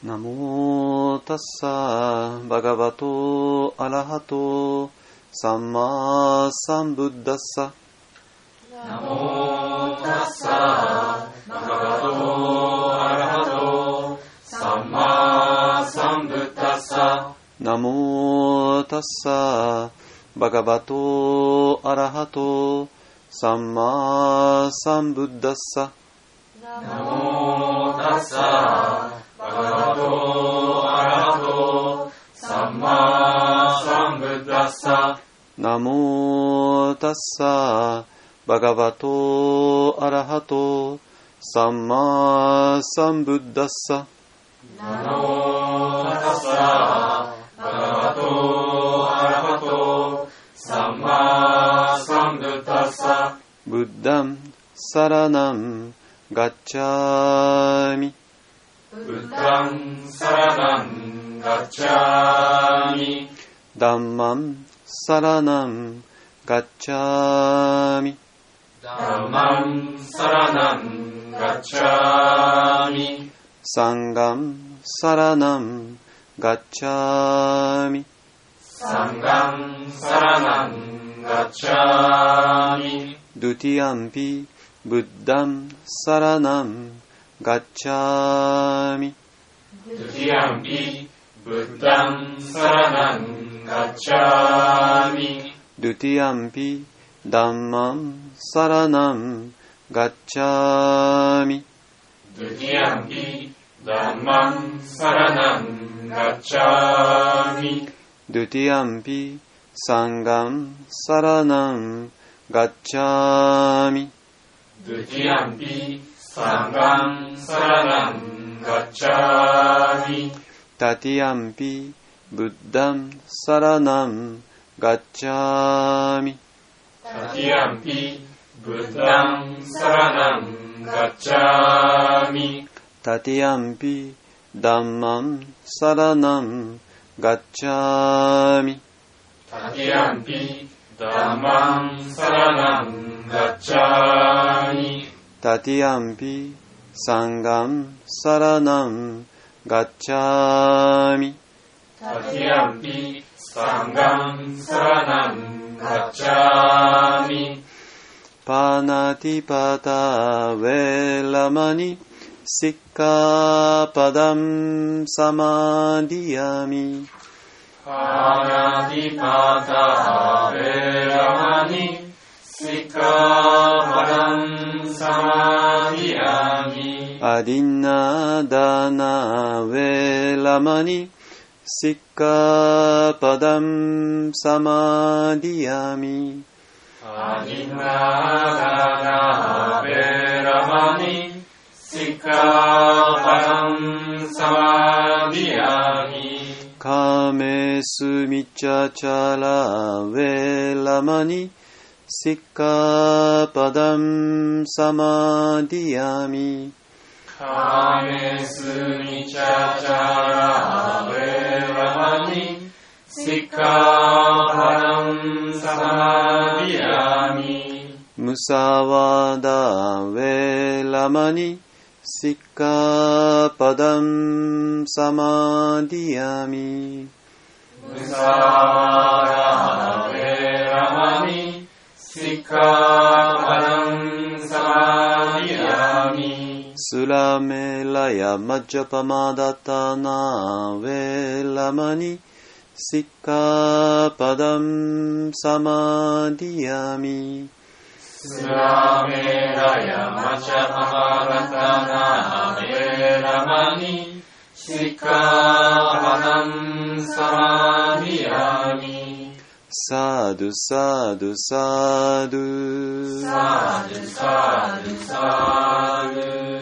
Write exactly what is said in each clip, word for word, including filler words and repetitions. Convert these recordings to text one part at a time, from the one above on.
ナモタッサバガバトアラハトサンマサンブッダッサ。 ナモタッサバガバトアラハトサンマサンブッダッサ。 ナモタッサバガバトアラハトサンマサンブッダッサ。 ナモタッサバガバトアラハトサンマサンブッダッサ。 ナモタッサバガバトアラハトサンマサンブッダッサ。 ナモタッサバガバトアラハトサンマサンブッダッサ。 ブッダンサラナンガッチャーミ。 ブッダンサラナンガッチャーミ。 ダンマンサラナンガッチャーミ。 ダンマンサラナンガッチャーミ。 サンガンサラナンガッチャーミ。 サンガンサラナンガッチャーミ。 ドゥティアンピブッダンサラナンガッチャーミ。 ドゥティアンピブッダンサラナンガッチャーミ。 ドゥティアンピダンマンサラナンガッチャーミ。 ドゥティアンピダンマンサラナンガッチャーミ。 ドゥティアンピサンガンサラナンガッチャーミ。 ドゥティアンピサンガンサラナンガッチャーミ。 タティアンピブッダンサラナンガッチャーミ。 タティアンピブッダンサラナンガッチャーミ。 タティアンピダンマンサラナンガッチャーミ。 タティアンピダンマンサラナンガッチャーミ。 タティアンピサンガンサラナンガッチャーミ。 タティアンピサンガンサラナンガッチャーミ。 パナティパタウェラマニシッカパダンサマディヤミ。 パナティパタウェラマニシッカパダンサマディヤミ。 アディナダナウェラマニシッカパダンサマディヤミ。 アディナダナウェラマニシッカパダンサマディヤミ。 カメスミチャチャラウェラマニシッカパダンサマディヤミ。 カメスミチャチャラウェラマニシッカパダンサマディヤミ。 ムサワダウェラマニシッカパダンサマディヤミ。 ムサワダウェラマニシッカパダンサマディヤミ。 スラメラヤマジャパマダタナウェラマニシッカパダンサマディヤミ。 スラメラヤマチャパマダタナウェラマニシッカパダンサマディヤミ。 サドゥサドゥサドゥサドゥサドゥサドゥ。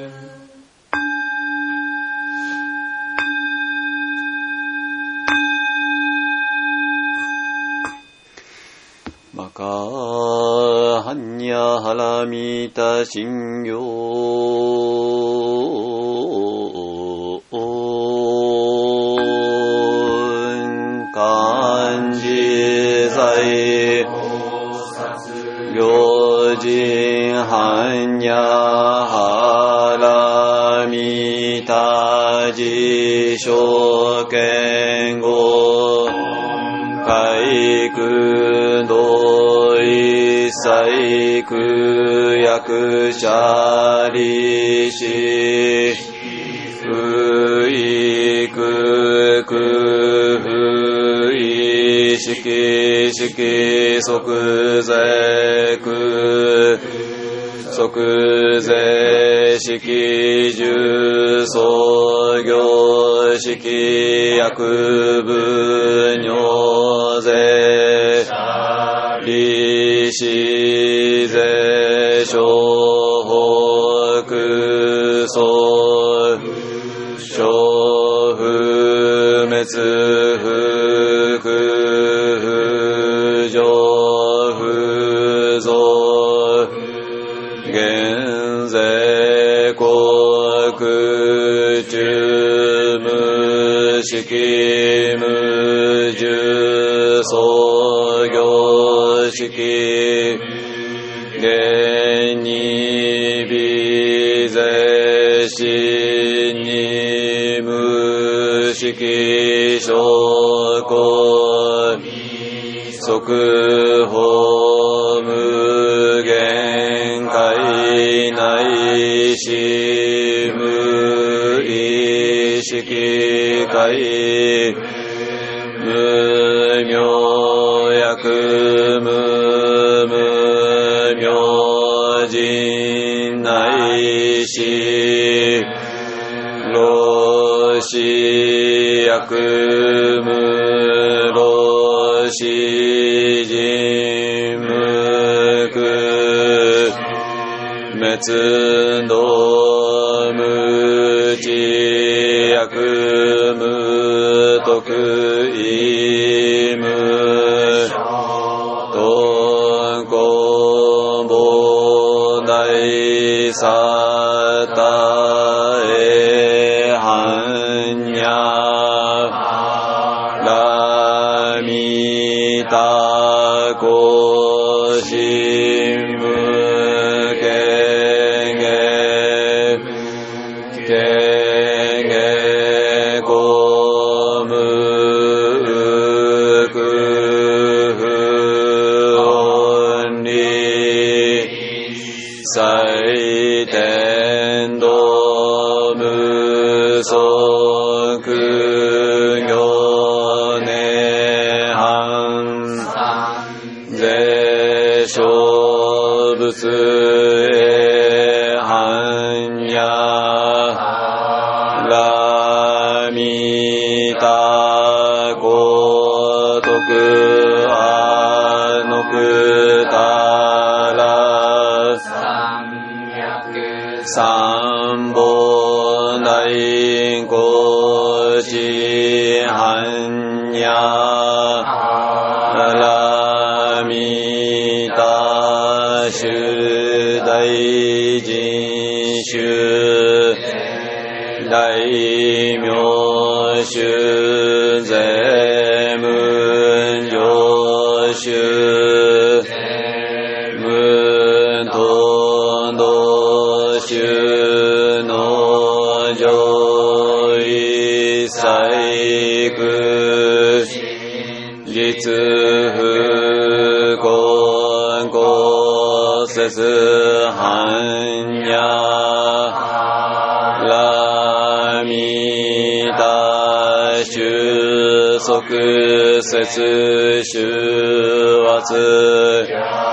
マカハンニャハラミタシンギョ漢字在行人ハンニャハラミタ自称剣語海空道一切空役者利子不意空空不意識識即税空即税式重創業式薬部尿税利子税商法空相小不滅不空上不増減税国中無式無重創業式現に微税死に無式証拠即法無限界内し無意識界無明薬無無明人内し老死薬無老死人無苦滅道無知薬無徳意無頓根本大サタエハンニャラミタコシムケゲケゲコムクフオンリ祭天道無尊苦行涅槃税小仏へ般若ラミタコ徳アノクタラ三本大公子般若ラミタ主大臣主大名主税文上主文頓道主の上一切空実不根公節般若ラミタ主即節主圧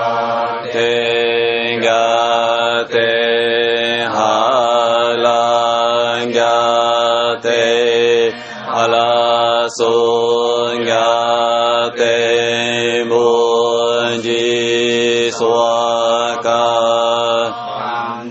天下天波羅行天波羅尊行天凡事所か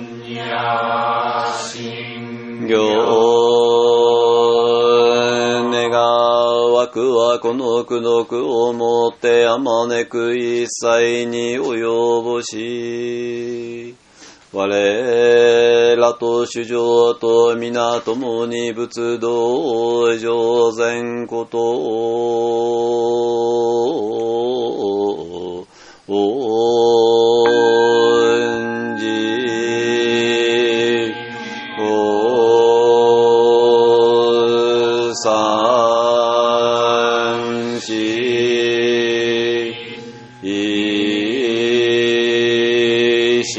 行願わくはこの功徳をもってあまねく一切に及ぼし我らと主上と皆共に仏道上善ことを恩じ恩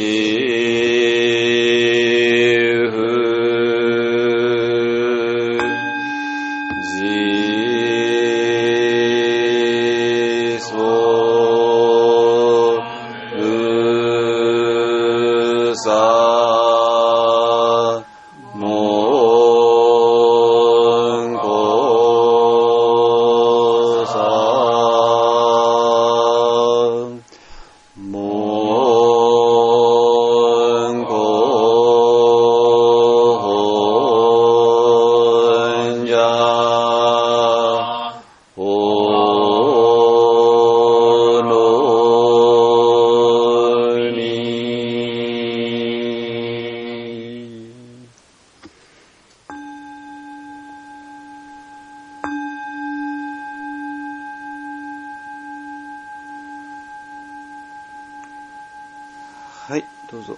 はい、どうぞ。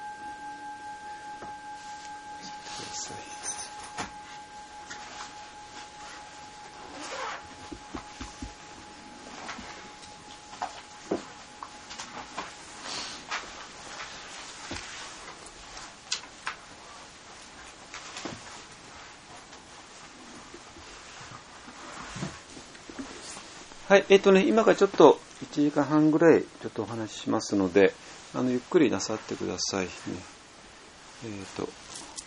はい、えっとね、今からちょっといちじかんはんぐらいちょっとお話ししますので、あのゆっくりなさってくださいね。えっと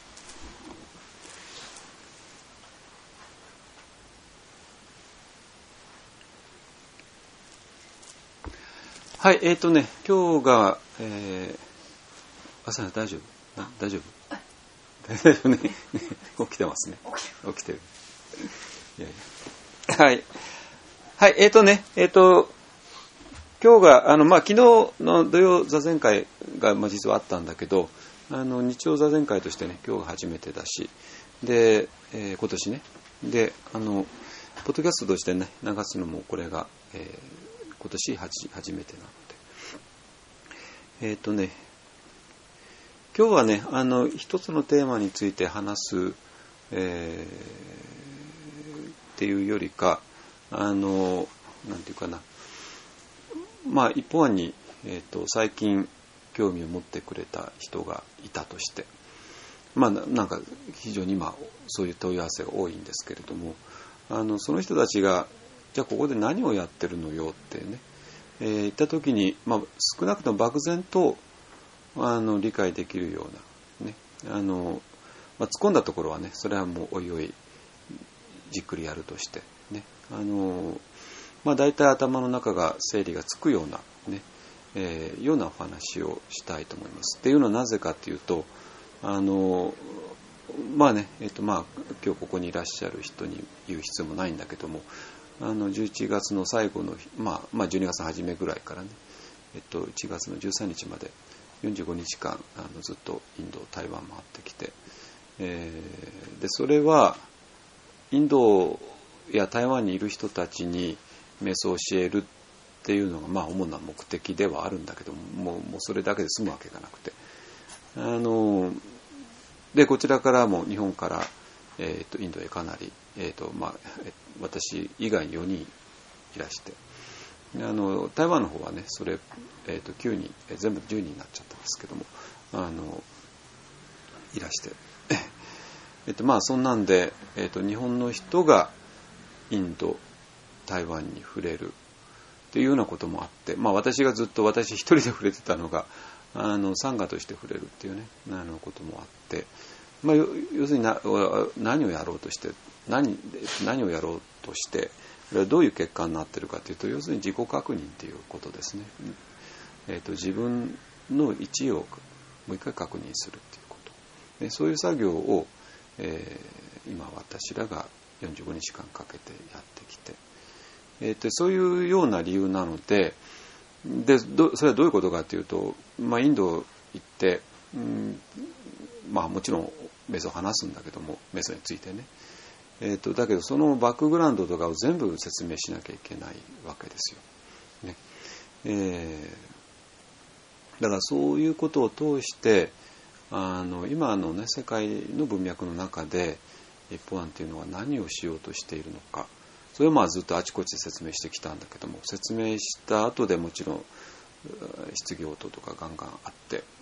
はい、えっとね、今日が、えー、朝大丈夫？大丈夫？大丈夫ね。起きてますね。起きてる。いやいやはい。はい、えっとね、えっと、今日が、あの、まあ、昨日の土曜座禅会が、まあ、実はあったんだけど、あの、日曜座禅会としてね、今日が初めてだし、で、えー、今年ね、で、あの、ポッドキャストとしてね、流すのもこれが、えー、今年初、初めてなので。えっとね、今日はね、あの、一つのテーマについて話す、えー、っていうよりか、あの、なんていうかな、まあ一方に、えーと、最近興味を持ってくれた人がいたとして、まあなんか非常に今そういう問い合わせが多いんですけれども、あのその人たちがじゃあここで何をやってるのよってね、えー、言った時に、まあ、少なくとも漠然とあの理解できるようなね、あの、まあ、突っ込んだところはね、それはもうおいおいじっくりやるとしてね、あのまあ、大体頭の中が整理がつくような、ねえー、ようなお話をしたいと思います。っていうのはなぜかというと、あのまあね、えっとまあ今日ここにいらっしゃる人に言う必要もないんだけども、あのじゅういちがつの最後の、まあ、まあじゅうにがつの初めぐらいからね、えっといちがつのじゅうさんにちまでよんじゅうごにちかんあのずっとインド、台湾回ってきて、えー、でそれはインドや台湾にいる人たちに瞑想を教えるっていうのがまあ主な目的ではあるんだけども、もう、もうそれだけで済むわけがなくて、あのでこちらからも日本から、えー、とインドへかなり、えーとまあ、私以外によにんいらして、あの台湾の方はねそれ、えー、ときゅうにん全部じゅうにんになっちゃったんですけども、あのいらしてえっとまあそんなんで、えー、と日本の人がインド台湾に触れるっていうようなこともあって、まあ、私がずっと私一人で触れてたのがあのサンガとして触れるっていうねあのこともあって、まあ、要するにな何をやろうとして何何をやろうとしてどういう結果になっているかというと、要するに自己確認ということですね。えー、と自分の位置をもう一回確認するっていうことで、そういう作業を、えー、今私らがよんじゅうごにちかんかけてやってきて、えー、とそういうような理由なので、でどそれはどういうことかというと、まあ、インド行って、うんまあ、もちろん瞑想を話すんだけども、瞑想についてね、えー、とだけどそのバックグラウンドとかを全部説明しなきゃいけないわけですよ、ねえー、だからそういうことを通してあの今の、ね、世界の文脈の中で一方案というのは何をしようとしているのか、それをまあずっとあちこちで説明してきたんだけども、説明した後でもちろん質疑応答とかガンガンあって、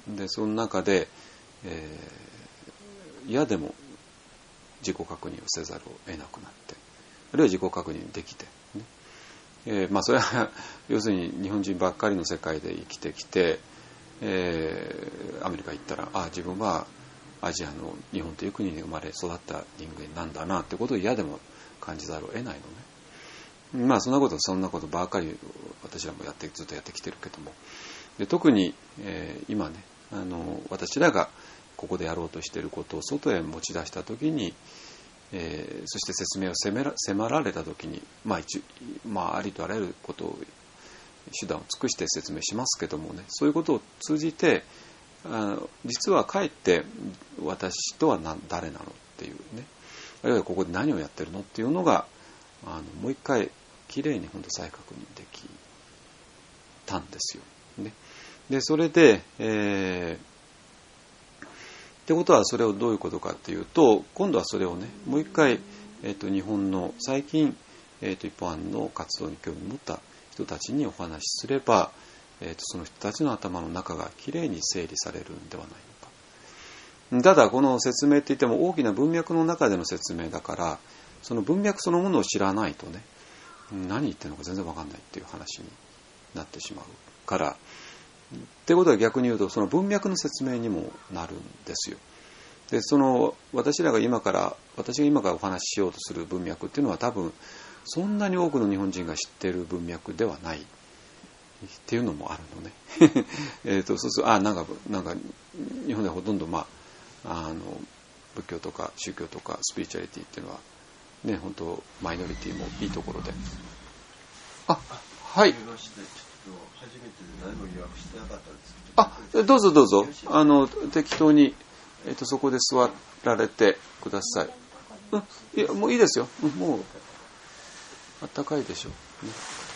でその中で、えー、嫌でも自己確認をせざるを得なくなって、あるいは自己確認できて、ねえーまあ、それは要するに日本人ばっかりの世界で生きてきて、えー、アメリカ行ったらあ自分はアジアの日本という国に生まれ育った人間なんだなってことを嫌でも感じざるを得ないのね。まあそんなことそんなことばっかり私らもやってずっとやってきてるけども、で特に、えー、今ねあの私らがここでやろうとしていることを外へ持ち出したときに、えー、そして説明を迫ら、迫られたときに、まあ一まあ、ありとあらゆることを手段を尽くして説明しますけどもね、そういうことを通じてあ実はかえって私とは何誰なのっていうね、あるいはここで何をやってるのっていうのがあのもう一回きれいに本当再確認できたんですよ、ね、でそれで、えーってことはそれをどういうことかっていうと、今度はそれをねもう一回、えー、と日本の最近、えー、と一般の活動に興味を持った人たちにお話しすれば、えー、とその人たちの頭の中がきれいに整理されるんではないのか。ただこの説明って言っても大きな文脈の中での説明だから、その文脈そのものを知らないとね何言ってるのか全然分かんないっていう話になってしまうから、ってことは逆に言うとその文脈の説明にもなるんですよ。でその私らが今から私が今からお話ししようとする文脈っていうのは多分そんなに多くの日本人が知っている文脈ではないっていうのもあるのね。えとそうするとあなんかなんか日本ではほとんどまああの仏教とか宗教とかスピリチュアリティっていうのはね本当マイノリティもいいところで、あはい。 初めてで何も予約してなかったんですけど、あ、どうぞどうぞ、あの適当に、えー、とそこで座られてください。うん、いやもういいですよ。うん、もうあったかいでしょう、ね。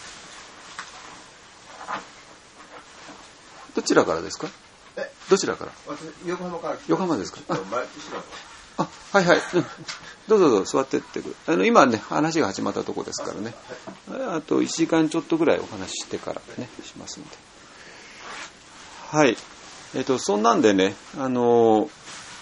どちらからですか？ え、 どちらから？ 横浜から来て。 横浜ですか？あ、 毎年だと。 あ、はいはい、うん、どうぞどうぞ座ってってくる。あの今ね話が始まったとこですからね、あといちじかんちょっとぐらいお話ししてからねしますので、はい、えっとそんなんでね、あの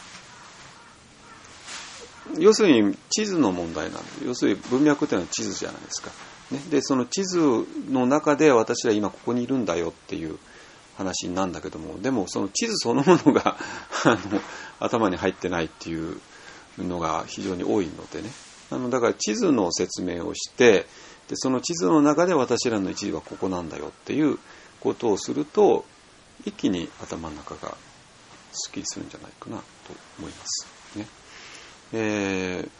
要するに地図の問題なんで、要するに文脈っていうのは地図じゃないですか、ね、でその地図の中で私は今ここにいるんだよっていう話なんだけども、でもその地図そのものがあの頭に入ってないっていうのが非常に多いのでね、あのだから地図の説明をして、でその地図の中で私らの一時はここなんだよっていうことをすると一気に頭の中がすっきりするんじゃないかなと思いますね。えー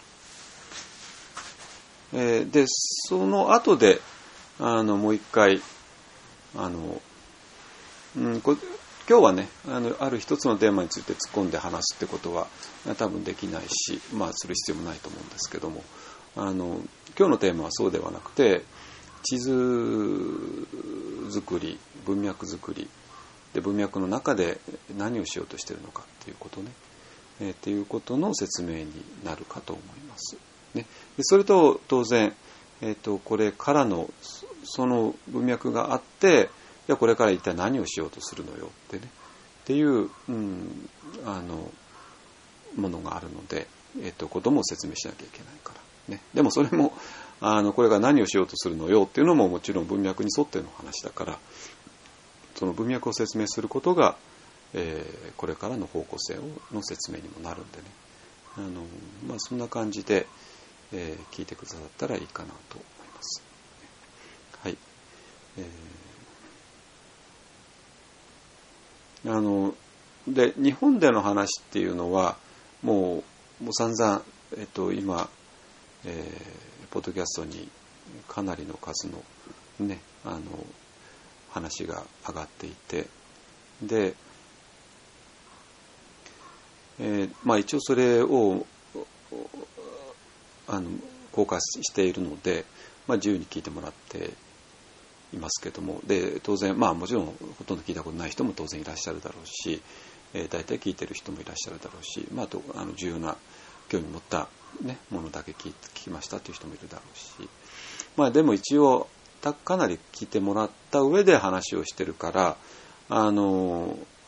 えー、でその後であのもう一回あのうん、こ今日はね あの、ある一つのテーマについて突っ込んで話すってことは多分できないし、まあ、する必要もないと思うんですけども、あの今日のテーマはそうではなくて、地図作り、文脈作りで、文脈の中で何をしようとしているのかっていうことね、えー、っていうことの説明になるかと思います、ね、でそれと当然、えーと、これからのその文脈があって、じゃあこれから一体何をしようとするのよってねっていう、うん、あのものがあるので、えっと、ことも説明しなきゃいけないからね。でもそれもあのこれから何をしようとするのよっていうのももちろん文脈に沿っての話だから、その文脈を説明することが、えー、これからの方向性をの説明にもなるんでね、あの、まあ、そんな感じで、えー、聞いてくださったらいいかなと思います。はい。えーあので日本での話っていうのはもう、もう散々、えっと、今、えー、ポッドキャストにかなりの数の、ね、あの話が上がっていて、で、えーまあ、一応それをあの公開しているので、まあ、自由に聞いてもらっていますけども、で当然、まあ、もちろんほとんど聞いたことない人も当然いらっしゃるだろうし、えー、大体聞いてる人もいらっしゃるだろうし、まあ、あとあの重要な興味を持った、ね、ものだけ 聞, 聞きましたという人もいるだろうし、まあ、でも一応かなり聞いてもらった上で話をしてるから、あの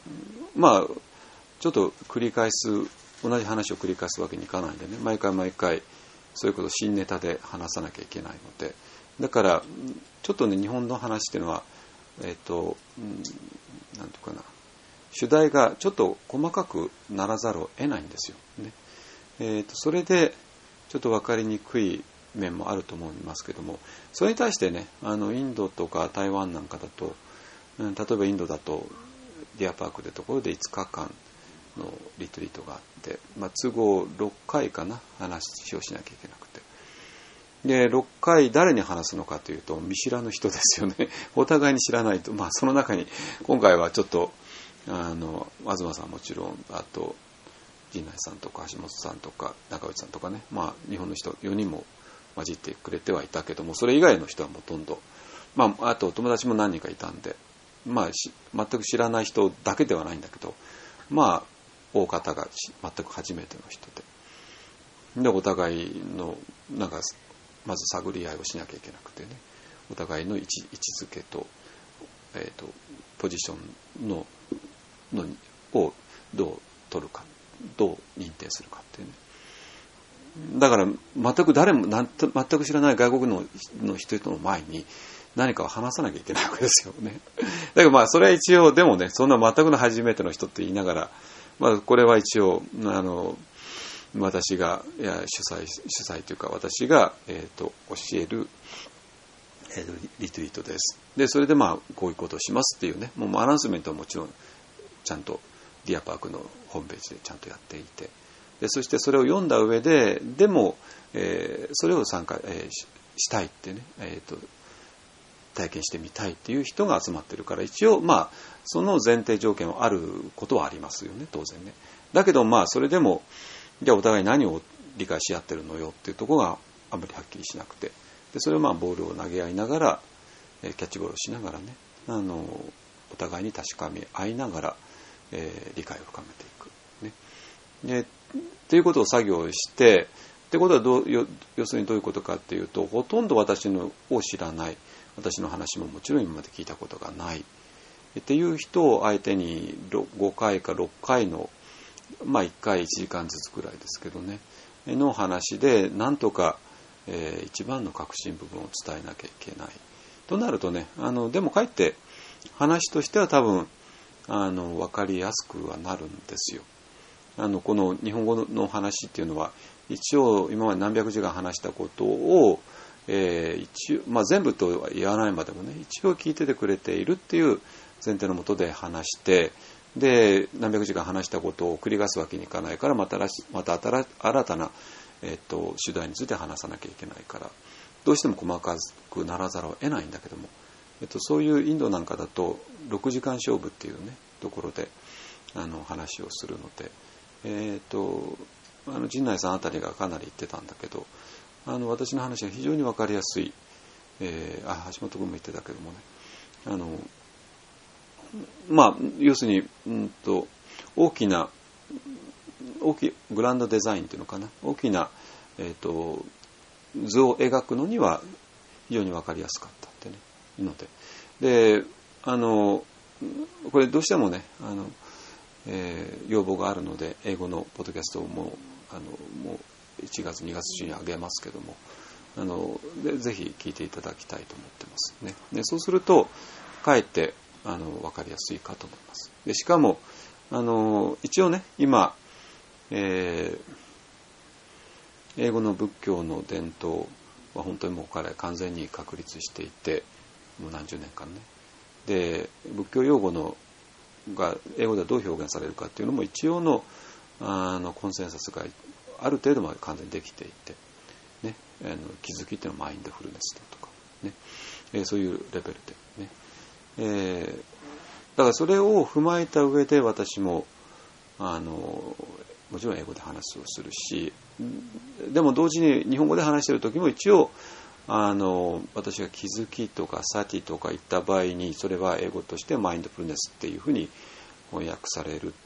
まあちょっと繰り返す、同じ話を繰り返すわけにいかないんでね、毎回毎回そういうことを新ネタで話さなきゃいけないので、だからちょっとね日本の話っていうのはえっと、うん、なんていうかな、主題がちょっと細かくならざるを得ないんですよね。えっとそれでちょっと分かりにくい面もあると思いますけども、それに対してね、あのインドとか台湾なんかだと、うん、例えばインドだとディアパークでところでいつかかんのリトリートがあって、まあ、都合ろっかいかな話をしなきゃいけなくて、でろっかい誰に話すのかというと見知らぬ人ですよね。お互いに知らないと、まあ、その中に今回はちょっとあの東さんもちろん、あと陣内さんとか橋本さんとか中内さんとかね、まあ、日本の人よにんも混じってくれてはいたけども、それ以外の人はほとんど、まあ、あと友達も何人かいたんで、まあ、全く知らない人だけではないんだけど、まあ大方が全く初めての人で、でお互いのなんかまず探り合いをしなきゃいけなくてね、お互いの位置、位置づけと、えーと、ポジションののをどう取るか、どう認定するかっていうね。だから全く誰もなんと全く知らない外国のの人の前に何かを話さなきゃいけないわけですよね。だけどまあそれは一応でもね、そんな全くの初めての人って言いながら、まあこれは一応あの私がいや主催主催というか私がえっと教える、えー、とリトリートです。でそれでまあこういうことをしますっていうね、もうアナウンスメントはもちろんちゃんとディアパークのホームページでちゃんとやっていて、でそしてそれを読んだ上ででも、えー、それを参加、えー、し, したいってね、えーと体験してみたいっていう人が集まってるから、一応まあその前提条件はあることはありますよね、当然ね。だけどまあそれでもじゃあお互い何を理解し合ってるのよっていうところがあんまりはっきりしなくて、でそれをまあボールを投げ合いながら、えー、キャッチボールをしながらね、あのお互いに確かめ合いながら、えー、理解を深めていくね。でっていうことを作業して、ってことはどうよ要するにどういうことかっていうと、ほとんど私のを知らない、私の話ももちろん今まで聞いたことがないっていう人を相手にごかいかろっかいの、まあいっかいいちじかんずつくらいですけどねの話でなんとか、えー、一番の核心部分を伝えなきゃいけないとなるとね、あのでもかえって話としては多分あの分かりやすくはなるんですよ。あのこの日本語の話っていうのは一応今まで何百時間話したことをえー一応まあ、全部とは言わないまでもね、一応聞いててくれているっていう前提のもとで話して、で何百時間話したことを繰り返すわけにいかないから、またまた新たな、えー、と主題について話さなきゃいけないから、どうしても細かくならざるを得ないんだけども、えー、とそういうインドなんかだとろくじかん勝負っていうねところであの話をするので、えー、とあの陣内さんあたりがかなり言ってたんだけど、あの私の話が非常に分かりやすい、えー、あ橋本君も言ってたけどもね、あのまあ要するに、うんと大きな大きいグランドデザインっていうのかな、大きな、えー、と図を描くのには非常に分かりやすかったってねいうので、であのこれどうしてもねあの、えー、要望があるので英語のポッドキャストをもうあのもういちがつにがつ中にあげますけども、あのでぜひ聞いていただきたいと思ってますね。でそうするとかえってあの分かりやすいかと思います。でしかもあの一応ね今、えー、英語の仏教の伝統は本当にもう彼完全に確立していて、もう何十年間ね、で仏教用語のが英語ではどう表現されるかっていうのも一応のあのコンセンサスがある程度まで完全にできていて、ね、あの気づきっていうのはマインドフルネスだとか、ねえー、そういうレベルで、ねえー、だからそれを踏まえた上で私もあのもちろん英語で話をするし、でも同時に日本語で話している時も一応あの私が気づきとかサティとか言った場合にそれは英語としてマインドフルネスっていうふうに翻訳されるって、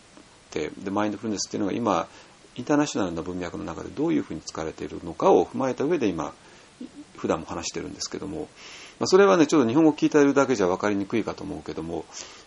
でマインドフルネスっていうのが今インターナショナルな文脈の中でどういうふうに使われているのかを踏まえた上で今普段も話してるんですけども、まあ、それはねちょっと日本語聞いているだけじゃ分かりにくいかと思うけども、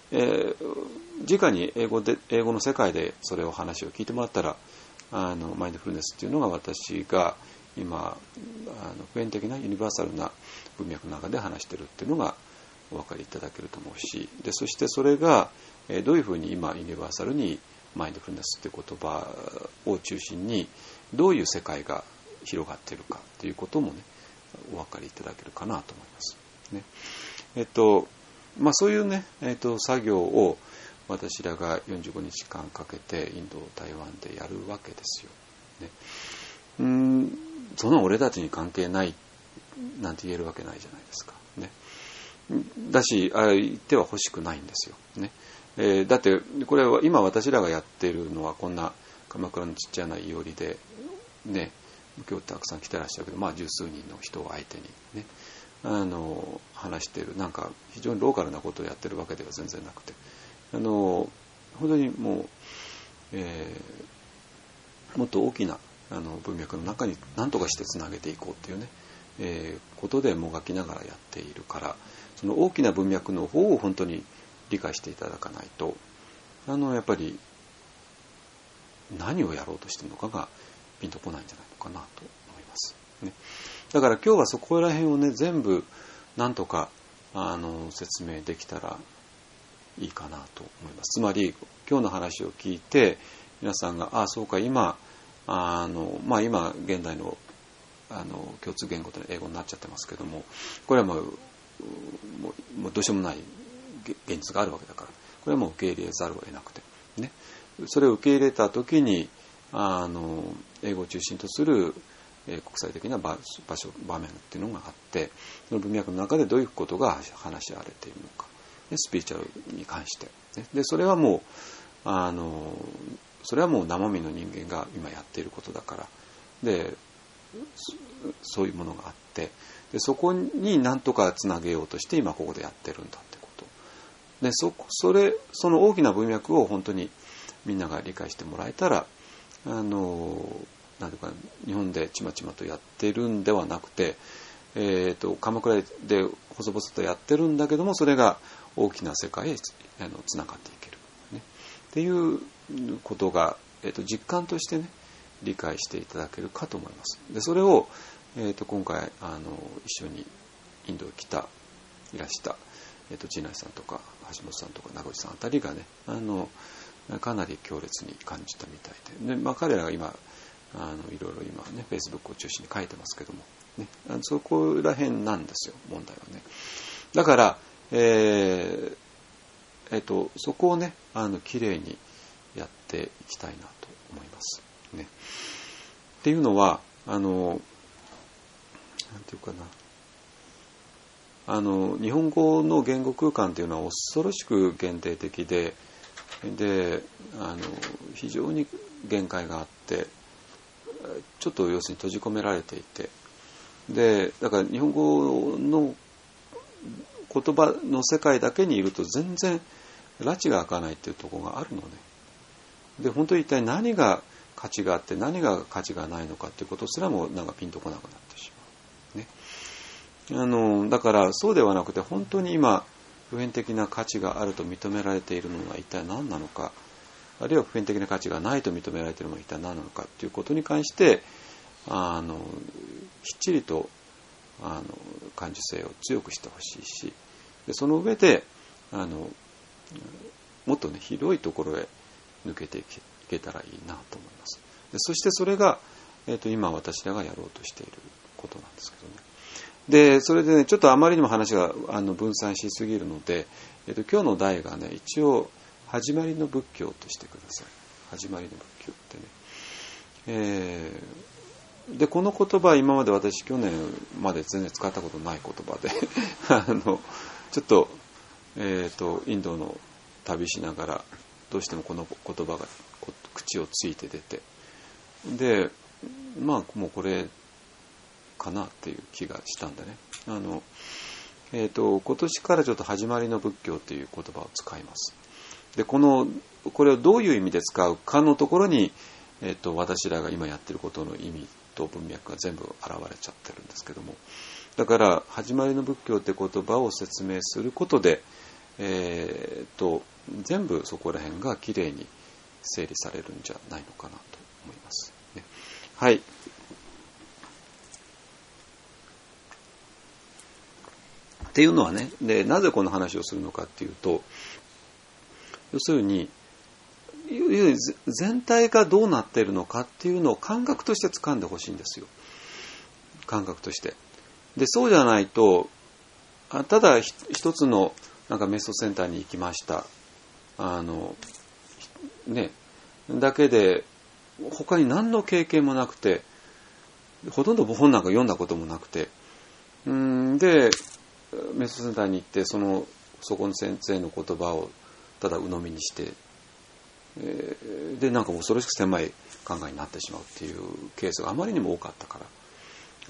えー、直に英語で英語の世界でそれを話を聞いてもらったら、あのマインドフルネスっていうのが私が今あの普遍的なユニバーサルな文脈の中で話してるっていうのがお分かりいただけると思うし、でそしてそれがえー、どういうふうに今ユニバーサルにマインドフルネスっていう言葉を中心にどういう世界が広がっているかということもねお分かりいただけるかなと思いますね。えっとまあそういうね、えっと、作業を私らがよんじゅうごにちかんかけてインド台湾でやるわけですよ、ね、うーんその俺たちに関係ないなんて言えるわけないじゃないですかね。だしあ言っては欲しくないんですよね。えー、だってこれは今私らがやっているのはこんな鎌倉のちっちゃないおりでね、今日たくさん来てらっしゃるけど、まあ十数人の人を相手にねあの話している、なんか非常にローカルなことをやってるわけでは全然なくて、あの本当にもう、えー、もっと大きなあの文脈の中に何とかしてつなげていこうっていうね、えー、ことでもがきながらやっているから、その大きな文脈の方を本当に理解していただかないと、あのやっぱり何をやろうとしているのかがピンとこないんじゃないのかなと思います、ね。だから今日はそこら辺をね全部なんとかあの説明できたらいいかなと思います。つまり今日の話を聞いて皆さんがああそうか今あのまあ今現代のあの共通言語というのは英語になっちゃってますけども、これはもうもう、もうどうしようもない現実があるわけだから、これはもう受け入れざるを得なくてね。それを受け入れた時にあの英語を中心とする、えー、国際的な場所場面っていうのがあって、その文脈の中でどういうことが話し合われているのか、ね、スピリチュアルに関して、ね、でそれはもうあのそれはもう生身の人間が今やっていることだから、でそういうものがあって、でそこに何とかつなげようとして今ここでやってるんだってことで、そそれその大きな文脈を本当にみんなが理解してもらえたら、あのなんていうか日本でちまちまとやってるんではなくて、えー、と鎌倉で細々とやってるんだけども、それが大きな世界へあのつながっていける、ね、っていうことが、えー、と実感としてね理解していただけるかと思います。でそれを、えー、と今回あの一緒にインドに来たいらした、えー、と陣内さんとか橋本さんとか名越さんあたりがねあのかなり強烈に感じたみたいで、で、まあ、彼らが今あのいろいろ今ね Facebook を中心に書いてますけども、ね、あのそこら辺なんですよ問題はね。だから、えーえー、とそこをねあのきれいにやっていきたいなと思いますね。っていうのはあのなんていうかな、あの日本語の言語空間っていうのは恐ろしく限定的で、であの非常に限界があって、ちょっと要するに閉じ込められていて、でだから日本語の言葉の世界だけにいると全然拉致が開かないっていうところがあるのね。で本当に一体何が価値があって何が価値がないのかっていうことすらもなんかピンとこなくなってしまう、ね、あのだからそうではなくて、本当に今普遍的な価値があると認められているのが一体何なのか、あるいは普遍的な価値がないと認められているのが一体何なのかということに関してあのきっちりとあの感受性を強くしてほしいし、でその上であのもっとね広いところへ抜けていけたらいいなと思います。でそしてそれが、えーと、今私らがやろうとしていることなんですけどね。でそれでねちょっとあまりにも話があの分散しすぎるので、えーと、今日の題がね一応始まりの仏教としてください。始まりの仏教ってね、えー、でこの言葉今まで私去年まで全然使ったことない言葉であのちょっと,、えーとインドの旅しながらどうしてもこの言葉が口をついて出て、でまあもうこれかなっていう気がしたんでね、あの、えーと今年からちょっと始まりの仏教という言葉を使います。でこのこれをどういう意味で使うかのところに、えーと私らが今やってることの意味と文脈が全部現れちゃってるんですけども、だから始まりの仏教って言葉を説明することで、 えー、と全部そこら辺がきれいに整理されるんじゃないのかなと思います、ね、はい。っていうのはね、でなぜこの話をするのかっていうと、要するに全体がどうなっているのかっていうのを感覚として掴んでほしいんですよ。感覚として。でそうじゃないと、ただ一つのなんかメソセンターに行きました、あのねだけで他に何の経験もなくて、ほとんど本なんか読んだこともなくて、うんでメソセンターに行ってそのそこの先生の言葉をただ鵜呑みにして、えー、でなんかもうそれしか狭い考えになってしまうっていうケースがあまりにも多かったから、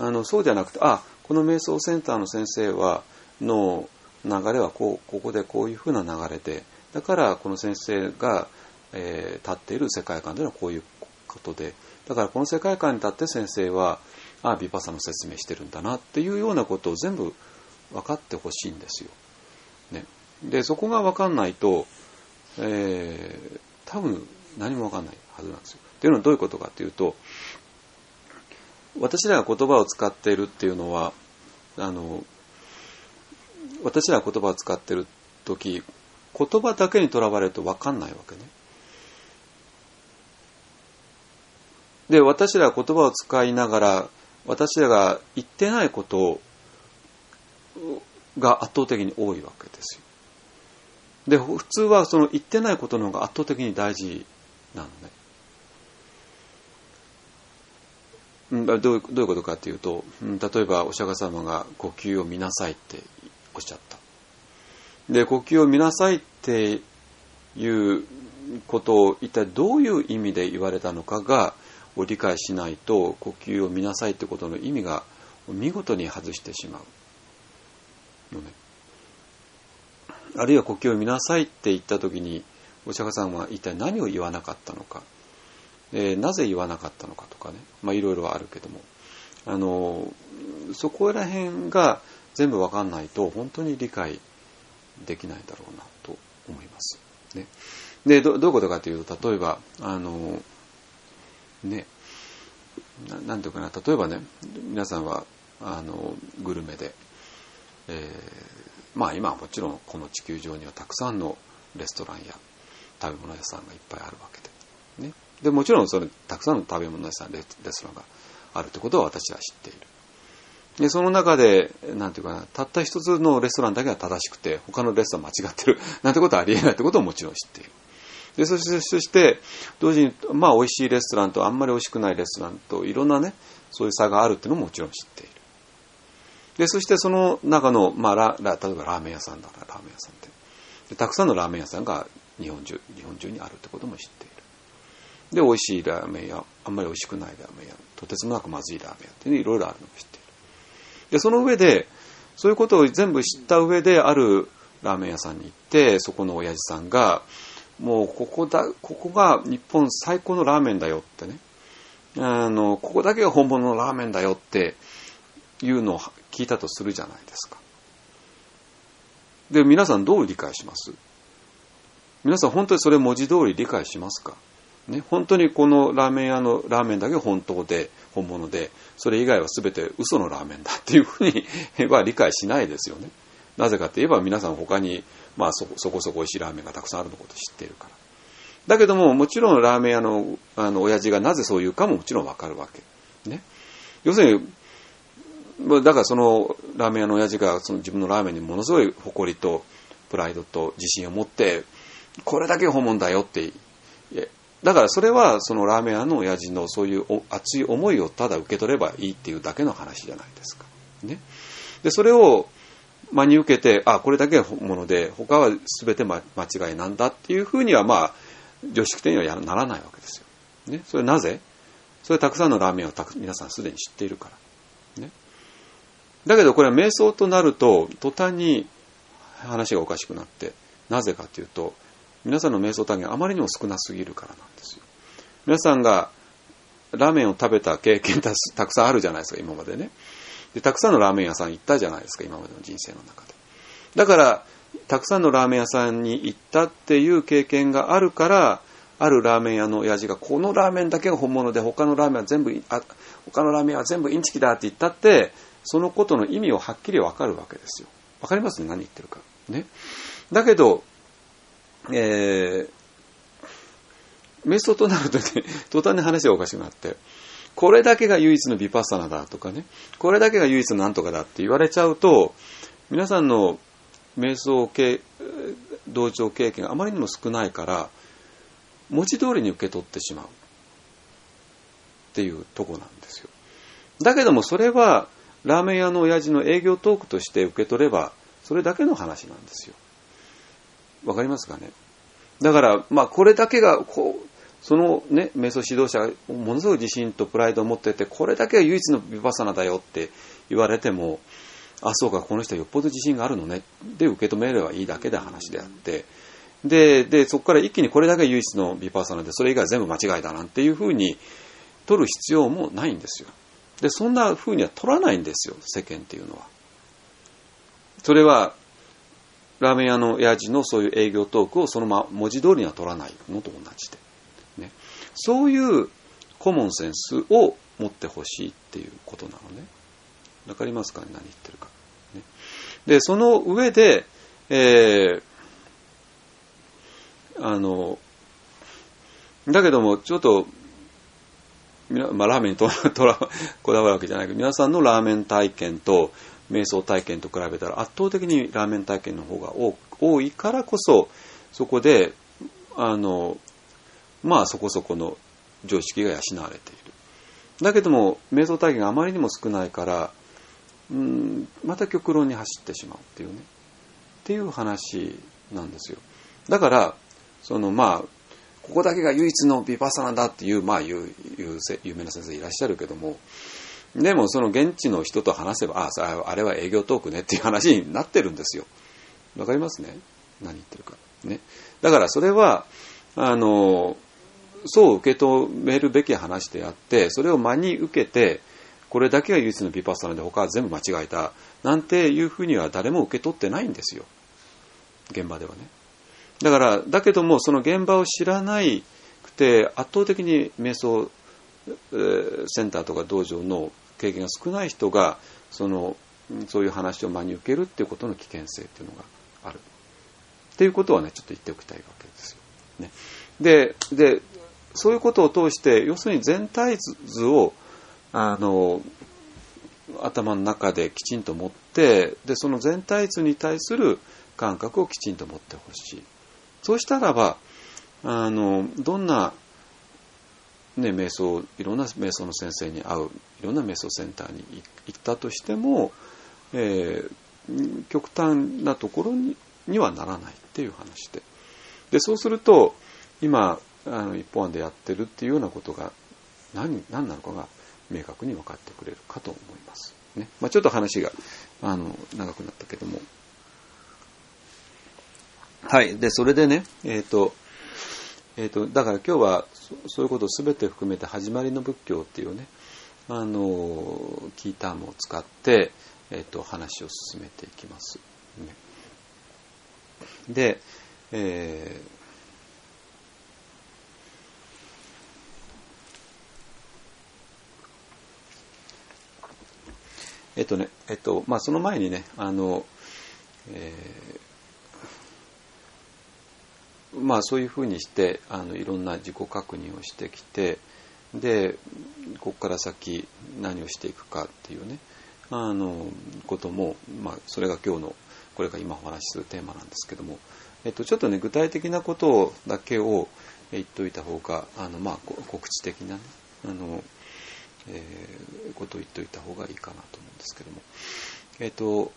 あのそうじゃなくて、あこの瞑想センターの先生はの流れはこうここでこういうふうな流れで、だからこの先生が、えー、立っている世界観というのはこういうことで、だからこの世界観に立って先生はあヴィパッサナの説明してるんだなっていうようなことを全部分かってほしいんですよ、ね、でそこが分かんないと、えー、多分何も分かんないはずなんですよ。っていうのはどういうことかというと、私らが言葉を使っているっていうのは、あの私らが言葉を使っているとき、言葉だけにとらわれると分かんないわけね。で私らが言葉を使いながら私らが言ってないことが圧倒的に多いわけですよ。で普通はその言ってないことの方が圧倒的に大事なのね。どういう、どういうことかというと、例えばお釈迦様が呼吸を見なさいっておっしゃった。で呼吸を見なさいっていうことを一体どういう意味で言われたのかがを理解しないと、呼吸を見なさいってことの意味が見事に外してしまうのね。あるいは呼吸を見なさいって言ったときにお釈迦さんは一体何を言わなかったのか、えー、なぜ言わなかったのかとかね、まあいろいろあるけども、あのそこら辺が全部わかんないと本当に理解できないだろうなと思います、ね、で ど, どういうことかというと、例えばあのねな、なんていうかな、例えばね、皆さんはあのグルメで、えー、まあ今はもちろんこの地球上にはたくさんのレストランや食べ物屋さんがいっぱいあるわけで、ね、でもちろんそれたくさんの食べ物屋さんレストランがあるということは私は知っている。でその中でなんていうかな、たった一つのレストランだけが正しくて他のレストラン間違ってるなんてことはありえないということをもちろん知っている。でそしてそして同時にまあ美味しいレストランとあんまり美味しくないレストランといろんなねそういう差があるっていうのももちろん知っている。でそしてその中のまあララ例えばラーメン屋さんだからラーメン屋さんってでたくさんのラーメン屋さんが日本中日本中にあるってことも知っている。で美味しいラーメン屋、あんまり美味しくないラーメン屋、とてつもなくまずいラーメン屋っていろいろあるのも知っている。でその上でそういうことを全部知った上であるラーメン屋さんに行って、そこの親父さんがもうここだここが日本最高のラーメンだよってね、あのここだけが本物のラーメンだよっていうのを聞いたとするじゃないですか。で皆さんどう理解します？皆さん本当にそれ文字通り理解しますか？ね、本当にこのラーメン屋のラーメンだけ本当で本物で、それ以外は全て嘘のラーメンだっていうふうには理解しないですよね。なぜかといえば皆さん他に、まあ、そ, そこそこ美味しいラーメンがたくさんあるのことを知っているから。だけどももちろんラーメン屋のあの親父がなぜそう言うかももちろんわかるわけ、ね、要するにだからそのラーメン屋の親父がその自分のラーメンにものすごい誇りとプライドと自信を持ってこれだけが本物だよってだからそれはそのラーメン屋の親父のそういう熱い思いをただ受け取ればいいっていうだけの話じゃないですか、ね、でそれを真に受けてあこれだけが本物で他は全て間違いなんだっていうふうにはまあ常識的にはならないわけですよ、ね、それなぜそれたくさんのラーメンを皆さんすでに知っているから、ね、だけどこれは瞑想となると途端に話がおかしくなって、なぜかというと皆さんの瞑想体験あまりにも少なすぎるからなんですよ。皆さんがラーメンを食べた経験たくさんあるじゃないですか今までね。でたくさんのラーメン屋さん行ったじゃないですか今までの人生の中で。だからたくさんのラーメン屋さんに行ったっていう経験があるから、あるラーメン屋の親父がこのラーメンだけが本物で他のラーメンは全部あ他のラーメンは全部インチキだって言ったって、そのことの意味をはっきり分かるわけですよ。分かりますね、何言ってるかね。だけど、えー、瞑想となるとね、途端に話がおかしくなって、これだけが唯一のヴィパッサナだとかね、これだけが唯一のなんとかだって言われちゃうと、皆さんの瞑想系道場経験があまりにも少ないから、文字通りに受け取ってしまうっていうとこなんですよ。だけどもそれはラーメン屋の親父の営業トークとして受け取ればそれだけの話なんですよ。わかりますかね。だからまあこれだけがこうそのね瞑想指導者がものすごい自信とプライドを持ってて、これだけが唯一のヴィパッサナだよって言われても、あ、そうか、この人はよっぽど自信があるのねで受け止めればいいだけで話であって、で、でそこから一気にこれだけ唯一のヴィパッサナでそれ以外は全部間違いだなんていうふうに取る必要もないんですよ。でそんなふうには取らないんですよ、世間っていうのは。それはラーメン屋の親父のそういう営業トークをそのまま文字通りには取らないのと同じで、ね、そういうコモンセンスを持ってほしいっていうことなのね。わかりますかね、何言ってるか、ね、でその上で、えー、あのだけどもちょっと、まあ、ラーメンにととらこだわるわけじゃないけど、皆さんのラーメン体験と瞑想体験と比べたら圧倒的にラーメン体験の方が多いからこそ、そこであのまあそこそこの常識が養われている。だけども瞑想体験があまりにも少ないから、うん、また極論に走ってしまうっていうね、っていう話なんですよ。だからそのまあここだけが唯一のヴィパッサナだっていうまあいういう有名な先生いらっしゃるけども、でもその現地の人と話せば、ああ、あれは営業トークねっていう話になってるんですよ。わかりますね、何言ってるかね。だからそれはあのそう受け止めるべき話であって、それを真に受けてこれだけが唯一のヴィパッサナで他は全部間違えたなんていうふうには誰も受け取ってないんですよ、現場ではね。だからだけどもその現場を知らないくて圧倒的に瞑想センターとか道場の経験が少ない人がそのそういう話を真に受けるっていうことの危険性っていうのがあるっていうことはね、ちょっと言っておきたいわけですよ、ね、で, でそういうことを通して要するに全体図をあの頭の中できちんと持って、でその全体図に対する感覚をきちんと持ってほしい。そうしたらばあのどんなね、瞑想いろんな瞑想の先生に会う、いろんな瞑想センターに行ったとしても、えー、極端なところ に, にはならないっていう話で、でそうすると今あの一本案でやってるっていうようなことが 何, 何なのかが明確に分かってくれるかと思います、ね。まあ、ちょっと話があの長くなったけども、はい。でそれでね、えっとえー、とだから今日はそういうことを全て含めて始まりの仏教っていうね、あのキータームを使って、えー、と話を進めていきます、ね、で、えーえっとねえっとまあその前にねあの、えー、まあそういうふうにしてあのいろんな自己確認をしてきて、でここから先何をしていくかっていうねあのことも、まあそれが今日のこれが今お話しするテーマなんですけども、えっとちょっとね具体的なことだけを言っといた方があのまあ告知的なねあのえー、ことを言っておいた方がいいかなと思うんですけども、えっと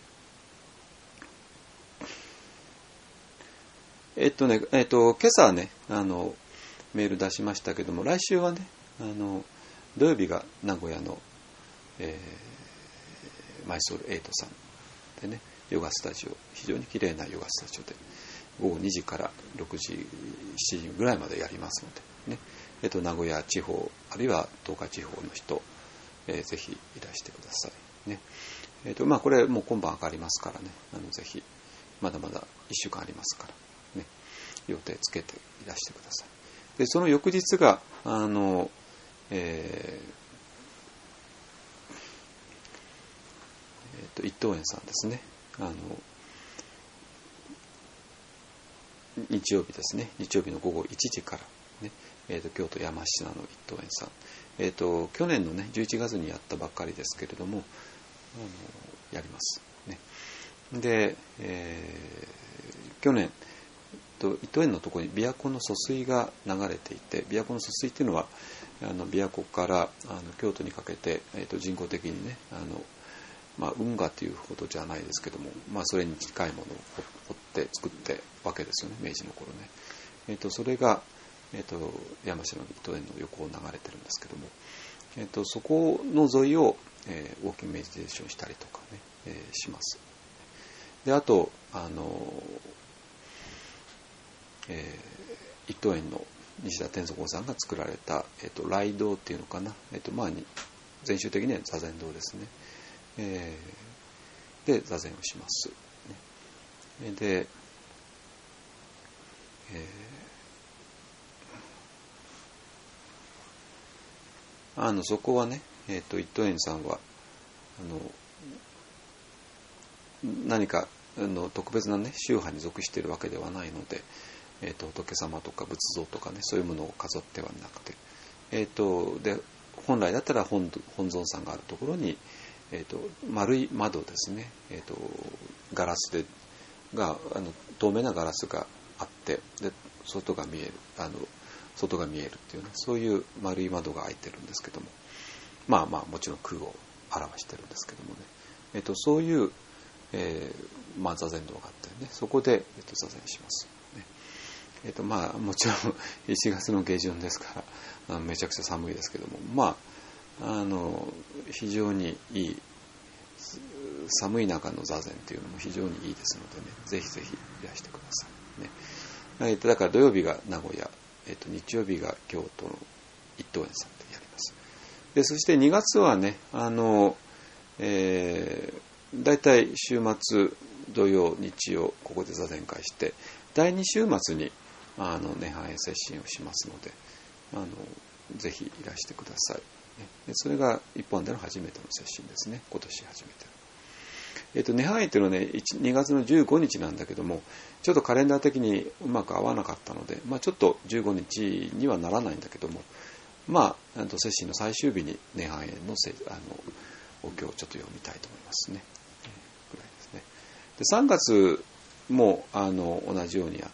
えっとねえっと今朝ねあのメール出しましたけども、来週はねあの土曜日が名古屋の、えー、マイソールエイトさんでねヨガスタジオ、非常に綺麗なヨガスタジオで午後にじからろくじしちじぐらいまでやりますのでね、えっと、名古屋地方あるいは東海地方の人、えー、ぜひいらしてくださいね。えっとまあこれもう今晩上がりますからね、あのぜひ、 まだまだいっしゅうかんありますから、ね、予定つけていらしてください。でその翌日があの、えーえー、と一等園さんですね。あの日曜日ですね。日曜日の午後いちじから、ねえー、と京都山科の一等園さん、えー、と去年のねじゅういちがつにやったばっかりですけれども、あのやります、ね、で、えー、去年と一等園のところに琵琶湖の疎水が流れていて、琵琶湖の疎水っていうのはあの琵琶湖からあの京都にかけて、えー、と人工的にねあのまあ、運河というほどじゃないですけども、まあ、それに近いものを掘って作ってわけですよね、明治の頃ね。えー、とそれが、えー、と山科の一等園の横を流れてるんですけども、えー、とそこの沿いを、えー、ウォーキングメディテーションしたりとかね、えー、します。であとあの、えー、一等園の西田天祖さんが作られた、えー、と雷道っていうのかな、えー、とまあ全宗的には座禅堂ですね。えー、で座禅をします、ね、で、えー、あのそこはね、えー、と一等園さんはあの何かあの特別なね宗派に属しているわけではないので、えー、と仏様とか仏像とかねそういうものを飾ってはなくて、えー、とで本来だったら 本, 本尊さんがあるところにえー、と丸い窓ですね、えー、とガラスでがあの透明なガラスがあってで外が見えるあの外が見えるっていうねそういう丸い窓が開いてるんですけども、まあまあもちろん空を表してるんですけどもね、えー、とそういう、えーまあ、座禅堂があってねそこで、えー、と座禅します、ねえー、とまあもちろんいちがつの下旬ですからめちゃくちゃ寒いですけども、まああの非常にいい寒い中の座禅というのも非常にいいですのでねぜひぜひいらしてください、ね、だから土曜日が名古屋、えっと、日曜日が京都の一等園さんでやります。でそしてにがつはねあの、えー、だいたい週末土曜日曜ここで座禅会してだいに週末にあの涅槃へ接心をしますのであのぜひいらしてください。でそれが一本での初めての接心ですね。今年初めての。えっと、涅槃会というのはね、にがつのじゅうごにちなんだけども、ちょっとカレンダー的にうまく合わなかったので、まあちょっとじゅうごにちにはならないんだけども、まあ、あの接心の最終日に涅槃会のせあのお経をちょっと読みたいと思いますね。ぐらいですね。で、さんがつもあの同じようにやって、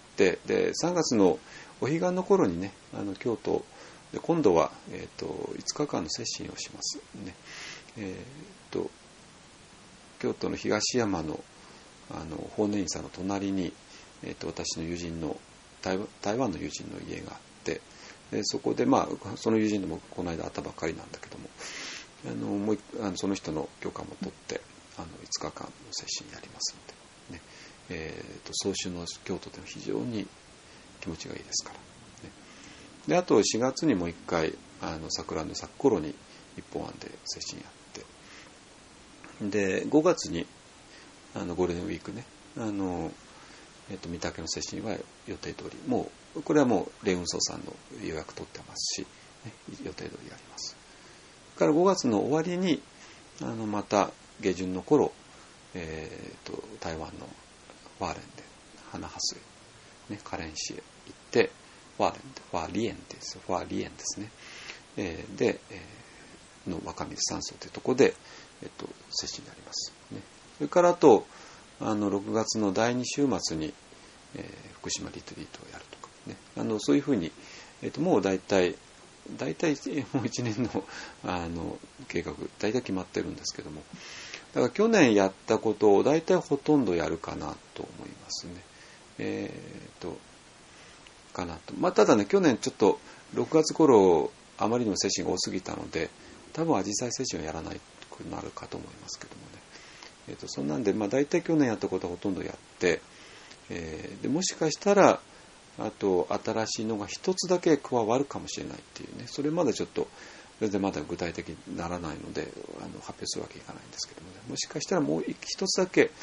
で、さんがつのお彼岸の頃にね、あの京都で今度は、えー、といつかかんの接心をしますね。えー、と京都の東山のあの法然院さんの隣に、えー、と私の友人の台湾、台湾の友人の家があって、でそこでまあその友人でもこの間会ったばっかりなんだけども、あのもうあのその人の許可も取ってあのいつかかんの接心やりますので、ねえー、と早春の京都でも非常に気持ちがいいですから。であとしがつにもう一回あの桜の咲く頃に一本案で接心やってでごがつにあのゴールデンウィークねあの、えー、と御嶽の接心は予定通りもうこれはもう霊雲荘さんの予約取ってますし、ね、予定通りやります。それからごがつの終わりにあのまた下旬の頃、えー、と台湾のファーレンで花蓮へ、ね、花蓮市へ行ってファーレンでファーリエンです。ファーリエンですね。えー、で、えー、の若水山荘というところで、えっと、接心になります、ね。それからあと、あの、ろくがつのだいに週末に、えー、福島リトリートをやるとか、ね。あの、そういうふうに、えっと、もう大体、大体もういちねんの、あの、計画、大体決まってるんですけども、だから去年やったことを大体ほとんどやるかなと思いますね。えー、っと、かなと。まあ、ただね、去年ちょっとろくがつ頃あまりにも接心が多すぎたので、多分アジサイ接心はやらないくなるかと思いますけどもね。えっと、そんなんで、まあ、大体去年やったことはほとんどやって、えー、でもしかしたら、あと新しいのが一つだけ加わるかもしれないっていうね、それまでちょっと全然まだ具体的にならないので、あの発表するわけいかないんですけどもね、もしかしたらもう一つだけ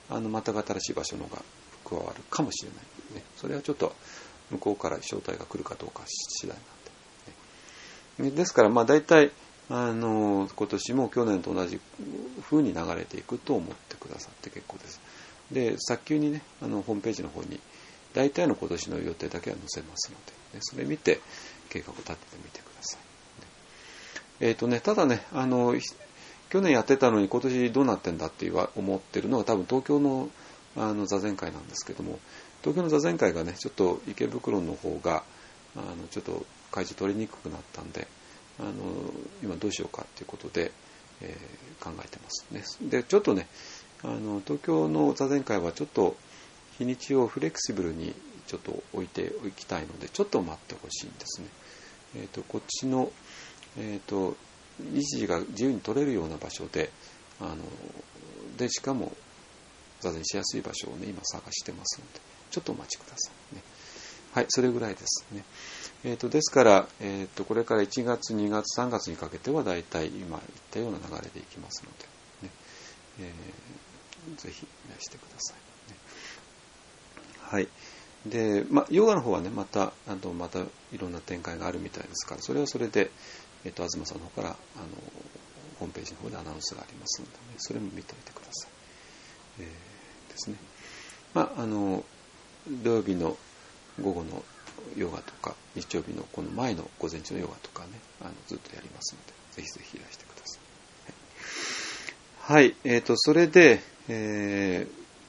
あのまた新しい場所のが加わるかもしれない、ね、それはちょっと向こうから招待が来るかどうか次第なんで、ね、ですからまあ大体あの今年も去年と同じ風に流れていくと思ってくださって結構です。で早急にねあのホームページの方に大体の今年の予定だけは載せますので、ね、それ見て計画を立ててみてください。えーとね、ただねあの去年やってたのに今年どうなってんだって思ってるのが多分東京の、あの座禅会なんですけども、東京の座禅会がねちょっと池袋の方があのちょっと会場取りにくくなったんで、あの今どうしようかということで、えー、考えてますね。でちょっとねあの東京の座禅会はちょっと日にちをフレキシブルにちょっと置いておきたいのでちょっと待ってほしいんですね。えーとこっちの、えーと日時が自由に取れるような場所で、あのでしかも座禅しやすい場所をね今探してますのでちょっとお待ちくださいね。はい、それぐらいですね。えーとですから、えーとこれからいちがつにがつさんがつにかけてはだいたい今言ったような流れでいきますので、ねえー、ぜひいらしてください、ね。はい。で、まあ、ヨガの方はねまたあとまたいろんな展開があるみたいですから、それはそれでえっと、東さんの方からあのホームページの方でアナウンスがありますので、ね、それも見ておいてください。えー、ですね。まああの土曜日の午後のヨガとか日曜日のこの前の午前中のヨガとかねあのずっとやりますので、ぜひぜひいらしてください。はい、はい、えっとそれで、え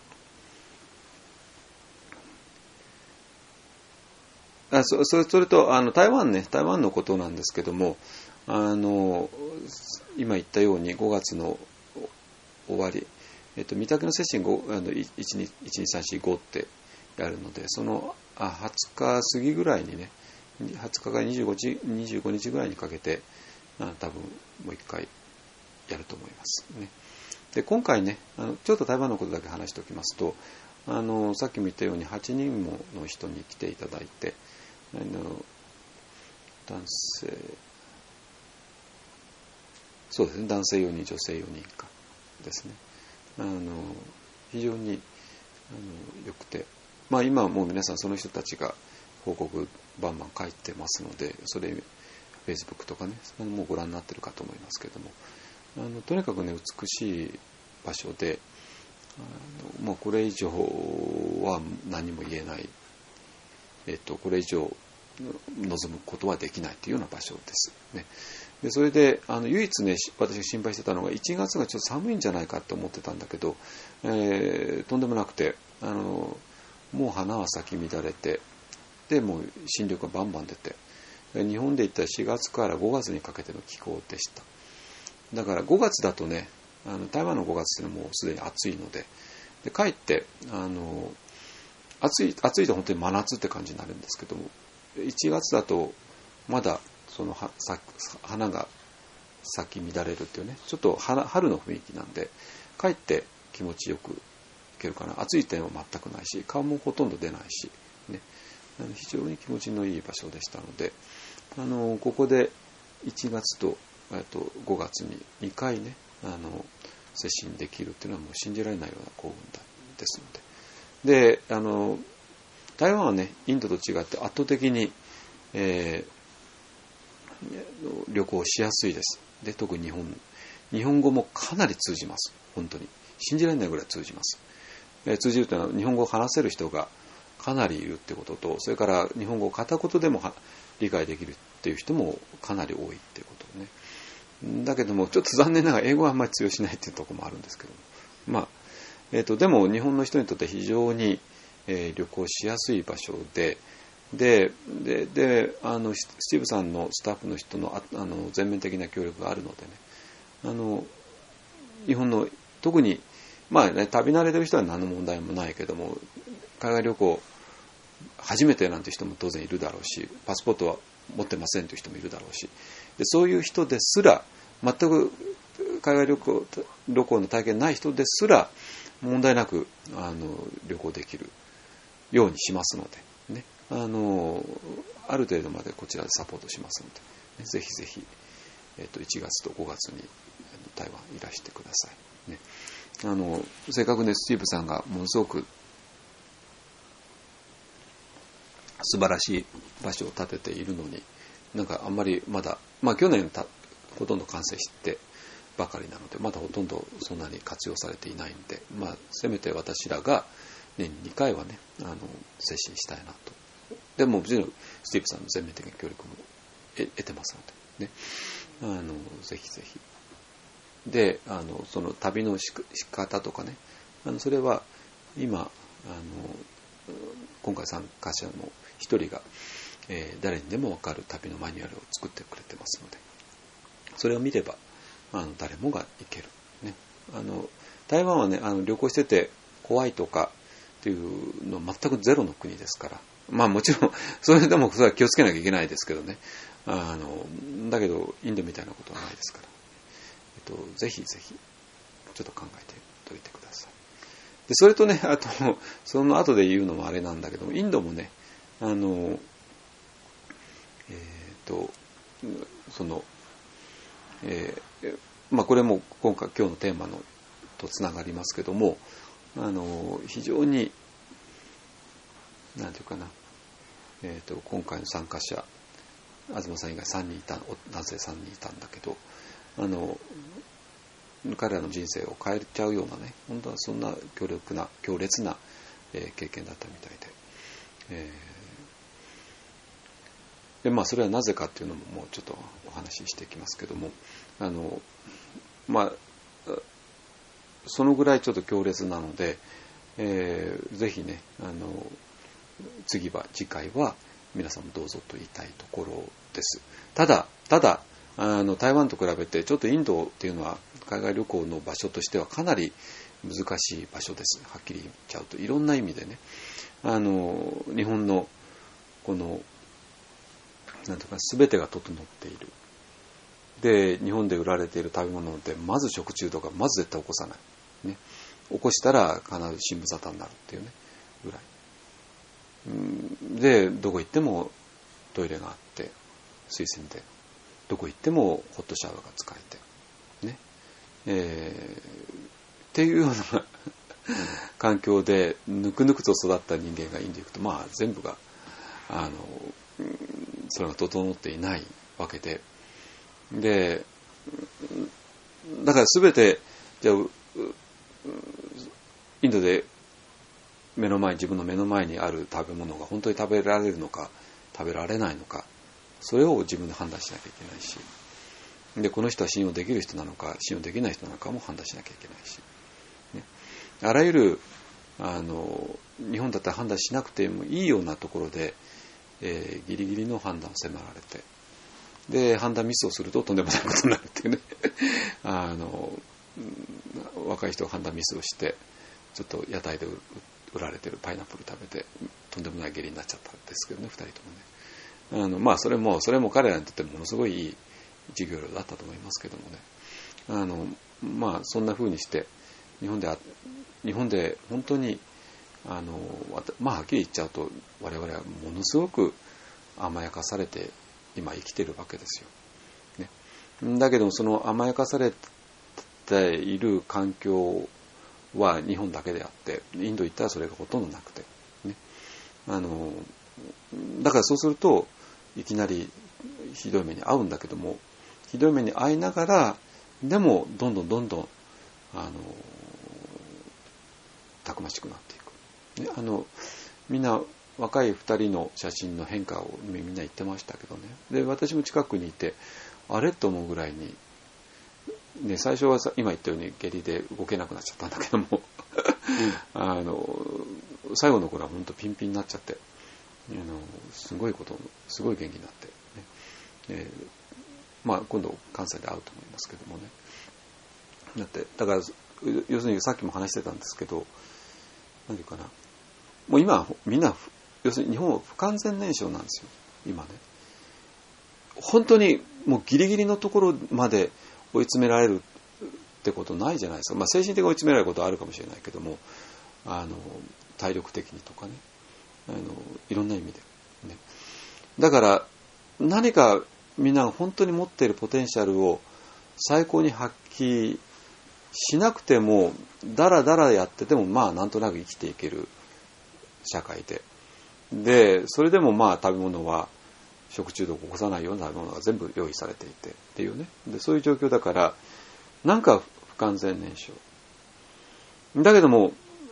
ー、あそそれそれとあの台湾ね台湾のことなんですけども。あの今言ったようにごがつの終わり、えっと、御嶽の接心いちにちさんしごってやるので、そのあはつか過ぎぐらいにねはつかからにじゅうごにちぐらいにかけてあ多分もう一回やると思いますね。で今回ねあのちょっと台湾のことだけ話しておきますと、あのさっきも言ったようにはちにんもの人に来ていただいて、あの男性そうですね、男性よにん女性よにんかですね。あの非常にあのよくて、まあ今はもう皆さんその人たちが報告バンバン書いてますので、それ Facebook とかねもうご覧になってるかと思いますけれども、あのとにかくね美しい場所で、あのもうこれ以上は何も言えない、えっとこれ以上望むことはできないというような場所ですね。でそれであの唯一ね私が心配してたのがいちがつがちょっと寒いんじゃないかと思ってたんだけど、えー、とんでもなくてあのもう花は咲き乱れて、でもう新緑がバンバン出て、日本で言ったらしがつからごがつにかけての気候でした。だからごがつだとねあの台湾のごがつっていうのはもうすでに暑いので、でかえってあの暑い暑いと本当に真夏って感じになるんですけども、いちがつだとまだそのはさ花が咲き乱れるっていうねちょっと春の雰囲気なんでかえって気持ちよくいけるかな。暑い点は全くないし顔もほとんど出ないし、ね、非常に気持ちのいい場所でしたので、あのここでいちがつととごがつににかいねあの接心できるっていうのはもう信じられないような幸運ですので、であの台湾はねインドと違って圧倒的に、えー旅行しやすいです。で特に日本日本語もかなり通じます。本当に信じられないぐらい通じます。え通じるというのは日本語を話せる人がかなりいるってことと、それから日本語を片言でも理解できるっていう人もかなり多いっていうことね。だけどもちょっと残念ながら英語はあんまり通用しないっていうところもあるんですけども、まあえーとでも日本の人にとって非常に、えー、旅行しやすい場所で。ででであのスティーブさんのスタッフの人の あ, あの全面的な協力があるのでね、あの日本の特にまあね旅慣れてる人は何の問題もないけども、海外旅行初めてなんて人も当然いるだろうし、パスポートは持ってませんという人もいるだろうし、でそういう人ですら全く海外旅行旅行の体験ない人ですら問題なくあの旅行できるようにしますので。ね、あのある程度までこちらでサポートしますので、ね、ぜひぜひ、えー、といちがつとごがつに台湾いらしてください、ね。 あの正確にスティーブさんがものすごく素晴らしい場所を建てているのに、なんかあんまりまだ、まあ去年たほとんど完成してばかりなので、まだほとんどそんなに活用されていないんで、まあせめて私らが年ににかいはね、あの接心したいなと。でももちろんスティーブさんの全面的な協力も得てますのでね、あのぜひぜひ。で、あのその旅のし仕方とかね、あのそれは今あの今回参加者の一人が、えー、誰にでも分かる旅のマニュアルを作ってくれてますので、それを見ればあの誰もが行ける、ね、あの台湾はね、あの旅行してて怖いとかっていうの全くゼロの国ですから、まあもちろんそれでもそれは気をつけなきゃいけないですけどね、あのだけどインドみたいなことはないですから、えっと、ぜひぜひちょっと考えておいてください。でそれとね、あとその後で言うのもあれなんだけども、インドもね、あのえっとその、えー、まあこれも今回今日のテーマのとつながりますけども、あの非常になんていうかな、えーと今回の参加者、東さん以外さんにんいた、男性さんにんいたんだけど、あの彼らの人生を変えちゃうようなね、本当はそんな強力な強烈な、えー、経験だったみたいで、えー、でまあそれはなぜかっていうのももうちょっとお話ししていきますけども、あのまあそのぐらいちょっと強烈なので、えー、ぜひね、あの次は次回は皆さんもどうぞと言いたいところです。ただただあの台湾と比べてちょっとインドっていうのは海外旅行の場所としてはかなり難しい場所です。はっきり言っちゃうといろんな意味でね、あの日本のこのなんていうか全てが整っている。で日本で売られている食べ物でまず食中毒はまず絶対起こさない、ね、起こしたら必ず心不沙汰になるっていうねぐらいで、どこ行ってもトイレがあって水洗で、どこ行ってもホットシャワーが使えてね、えー、っていうような環境でぬくぬくと育った人間がインド行くと、まあ全部があのそれが整っていないわけで、でだから全てじゃあインドで目の前自分の目の前にある食べ物が本当に食べられるのか食べられないのか、それを自分で判断しなきゃいけないし、でこの人は信用できる人なのか信用できない人なのかも判断しなきゃいけないし、ね、あらゆるあの日本だったら判断しなくてもいいようなところで、えー、ギリギリの判断を迫られて、で判断ミスをするととんでもないことになるっていうねあの若い人が判断ミスをしてちょっと屋台で売られてるパイナップル食べてとんでもない下痢になっちゃったんですけどね、ふたりともね、あのまあそれもそれも彼らにとってものすごいいい授業料だったと思いますけどもね、あのまあそんな風にして日本で日本で本当にあのまあはっきり言っちゃうと我々はものすごく甘やかされて今生きてるわけですよ、ね、だけどその甘やかされている環境は日本だけであってインド行ったらそれがほとんどなくて、ね、あのだからそうするといきなりひどい目に遭うんだけども、ひどい目に遭いながらでもどんどんどんどんあのたくましくなっていく、ね、あのみんな若いふたりの写真の変化をみんな言ってましたけどね、で私も近くにいてあれと思うぐらいに、ね、最初はさ今言ったように下痢で動けなくなっちゃったんだけども、うん、あの最後の頃は本当ピンピンになっちゃって、あのすごいことすごい元気になって、ねえーまあ、今度関西で会うと思いますけどもね、だってだから要するにさっきも話してたんですけど、何ていうかな、もう今みんな要するに日本は不完全燃焼なんですよ今ね。本当にもうギリギリのところまで追い詰められるってことないじゃないですか。まあ精神的に追い詰められることはあるかもしれないけども、あの体力的にとかね、あのいろんな意味で、ね、だから何かみんなが本当に持っているポテンシャルを最高に発揮しなくてもだらだらやっててもまあなんとなく生きていける社会で、でそれでもまあ食べ物は食中毒を起こさないような食べ物が全部用意されていてっていうね、でそういう状況だからなんか不完全燃焼だけども、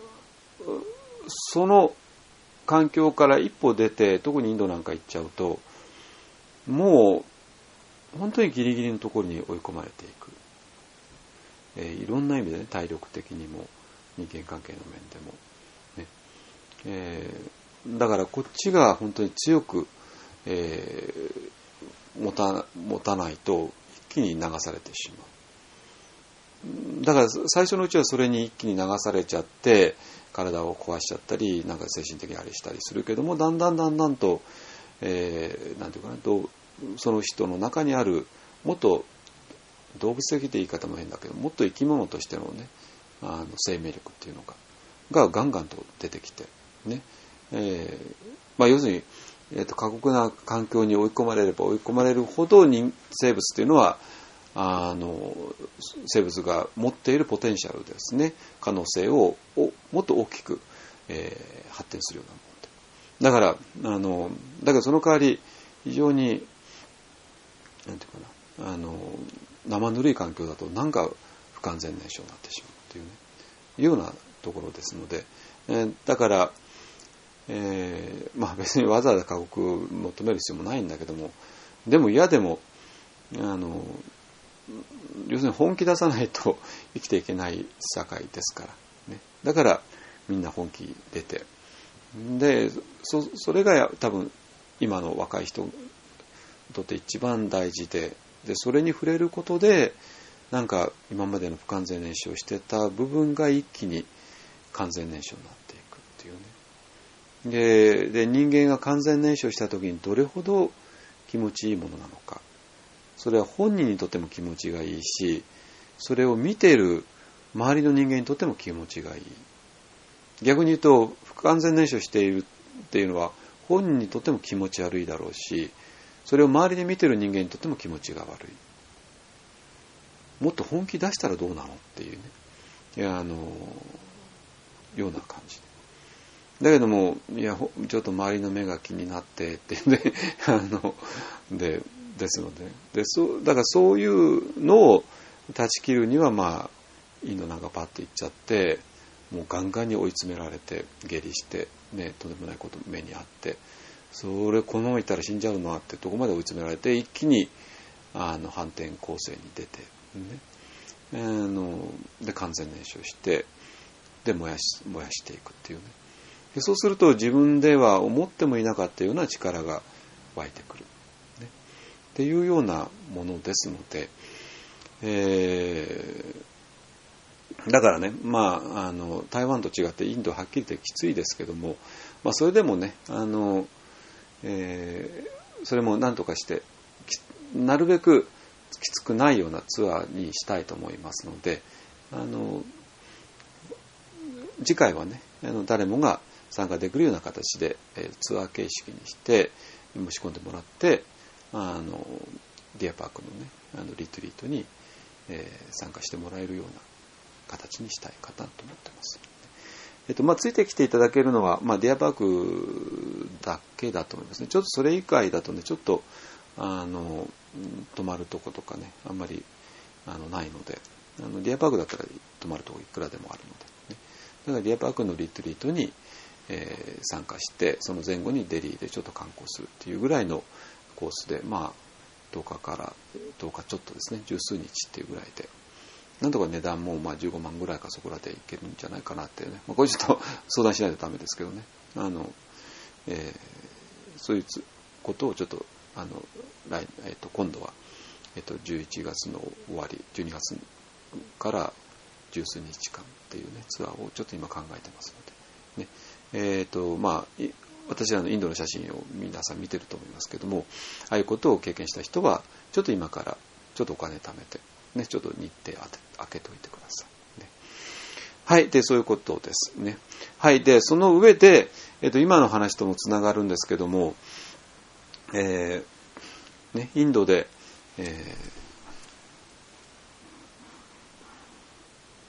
その環境から一歩出て特にインドなんか行っちゃうともう本当にギリギリのところに追い込まれていく、えー、いろんな意味でね、体力的にも人間関係の面でも、ねえー、だからこっちが本当に強く、えー、持た、持たないと一気に流されてしまう。だから最初のうちはそれに一気に流されちゃって体を壊しちゃったりなんか精神的にあれしたりするけども、だんだんだんだんと、えー、なんていうかな、どうその人の中にあるもっと動物的って言い方も変だけどもっと生き物としてのね、あの生命力っていうのががガンガンと出てきてね、えーまあ、要するに、えーと、過酷な環境に追い込まれれば追い込まれるほど人生物っていうのはあの生物が持っているポテンシャルですね、可能性をもっと大きく、えー、発展するようなもので、だからあのだけどその代わり非常になんていうかな、あの生ぬるい環境だとなんか不完全燃焼になってしまうというねいうようなところですので、えー、だから、えー、まあ別にわざわざ過酷求める必要もないんだけども、でも嫌でもあの要するに本気出さないと生きていけない社会ですから、ね、だからみんな本気出て、で そ, それが多分今の若い人にとって一番大事で、でそれに触れることでなんか今までの不完全燃焼してた部分が一気に完全燃焼になっていくっていうね。で、で人間が完全燃焼した時にどれほど気持ちいいものなのか、それは本人にとっても気持ちがいいし、それを見ている周りの人間にとっても気持ちがいい。逆に言うと不完全燃焼しているっていうのは本人にとっても気持ち悪いだろうし、それを周りで見ている人間にとっても気持ちが悪い。もっと本気出したらどうなのっていうね、いやあのような感じだけども、いやちょっと周りの目が気になってっていうねあのでですので、でそうだからそういうのを断ち切るにはまあインドなんかパッと行っちゃってもうガンガンに追い詰められて下痢してね、とんでもないこと目にあって、それこのままいったら死んじゃうのってとこまで追い詰められて一気にあの反転攻勢に出て、ね、あので完全燃焼してで燃やし燃やしていくっていうね。でそうすると自分では思ってもいなかったような力が湧いてくる、ね、っていうようなものですので、えー、だからね、まあ、あの台湾と違ってインドははっきり言ってきついですけども、まあ、それでもねあの、えー、それも何とかしてなるべくきつくないようなツアーにしたいと思いますので、あの次回はねあの誰もが参加できるような形で、えー、ツアー形式にして申し込んでもらってあのディアパークのねあのリトリートに、えー、参加してもらえるような形にしたいかなと思ってます。えっとまあ、ついてきていただけるのは、まあ、ディアパークだけだと思いますね。ちょっとそれ以外だとねちょっとあの泊まるとことかねあんまりあのないので、あのディアパークだったら泊まるとこいくらでもあるので、ね、だからディアパークのリトリートに、えー、参加してその前後にデリーでちょっと観光するっていうぐらいのコースで、まあとおかからとおかちょっとですね十数日っていうぐらいでなんとか値段もまあじゅうごまんぐらいかそこらでいけるんじゃないかなってね、まあ、これちょっと相談しないとダメですけどね、あの、えー、そういうことをちょっとあの来、えー、と今度は、えー、とじゅういちがつの終わりじゅうにがつから十数日間っていうねツアーをちょっと今考えてますので、ね、えーとまあ私はインドの写真を皆さん見てると思いますけども、ああいうことを経験した人はちょっと今からちょっとお金貯めて、ね、ちょっと日程開けておいてください、ね、はいでそういうことですね。はいでその上で、えーと今の話ともつながるんですけども、えーね、インドで、えー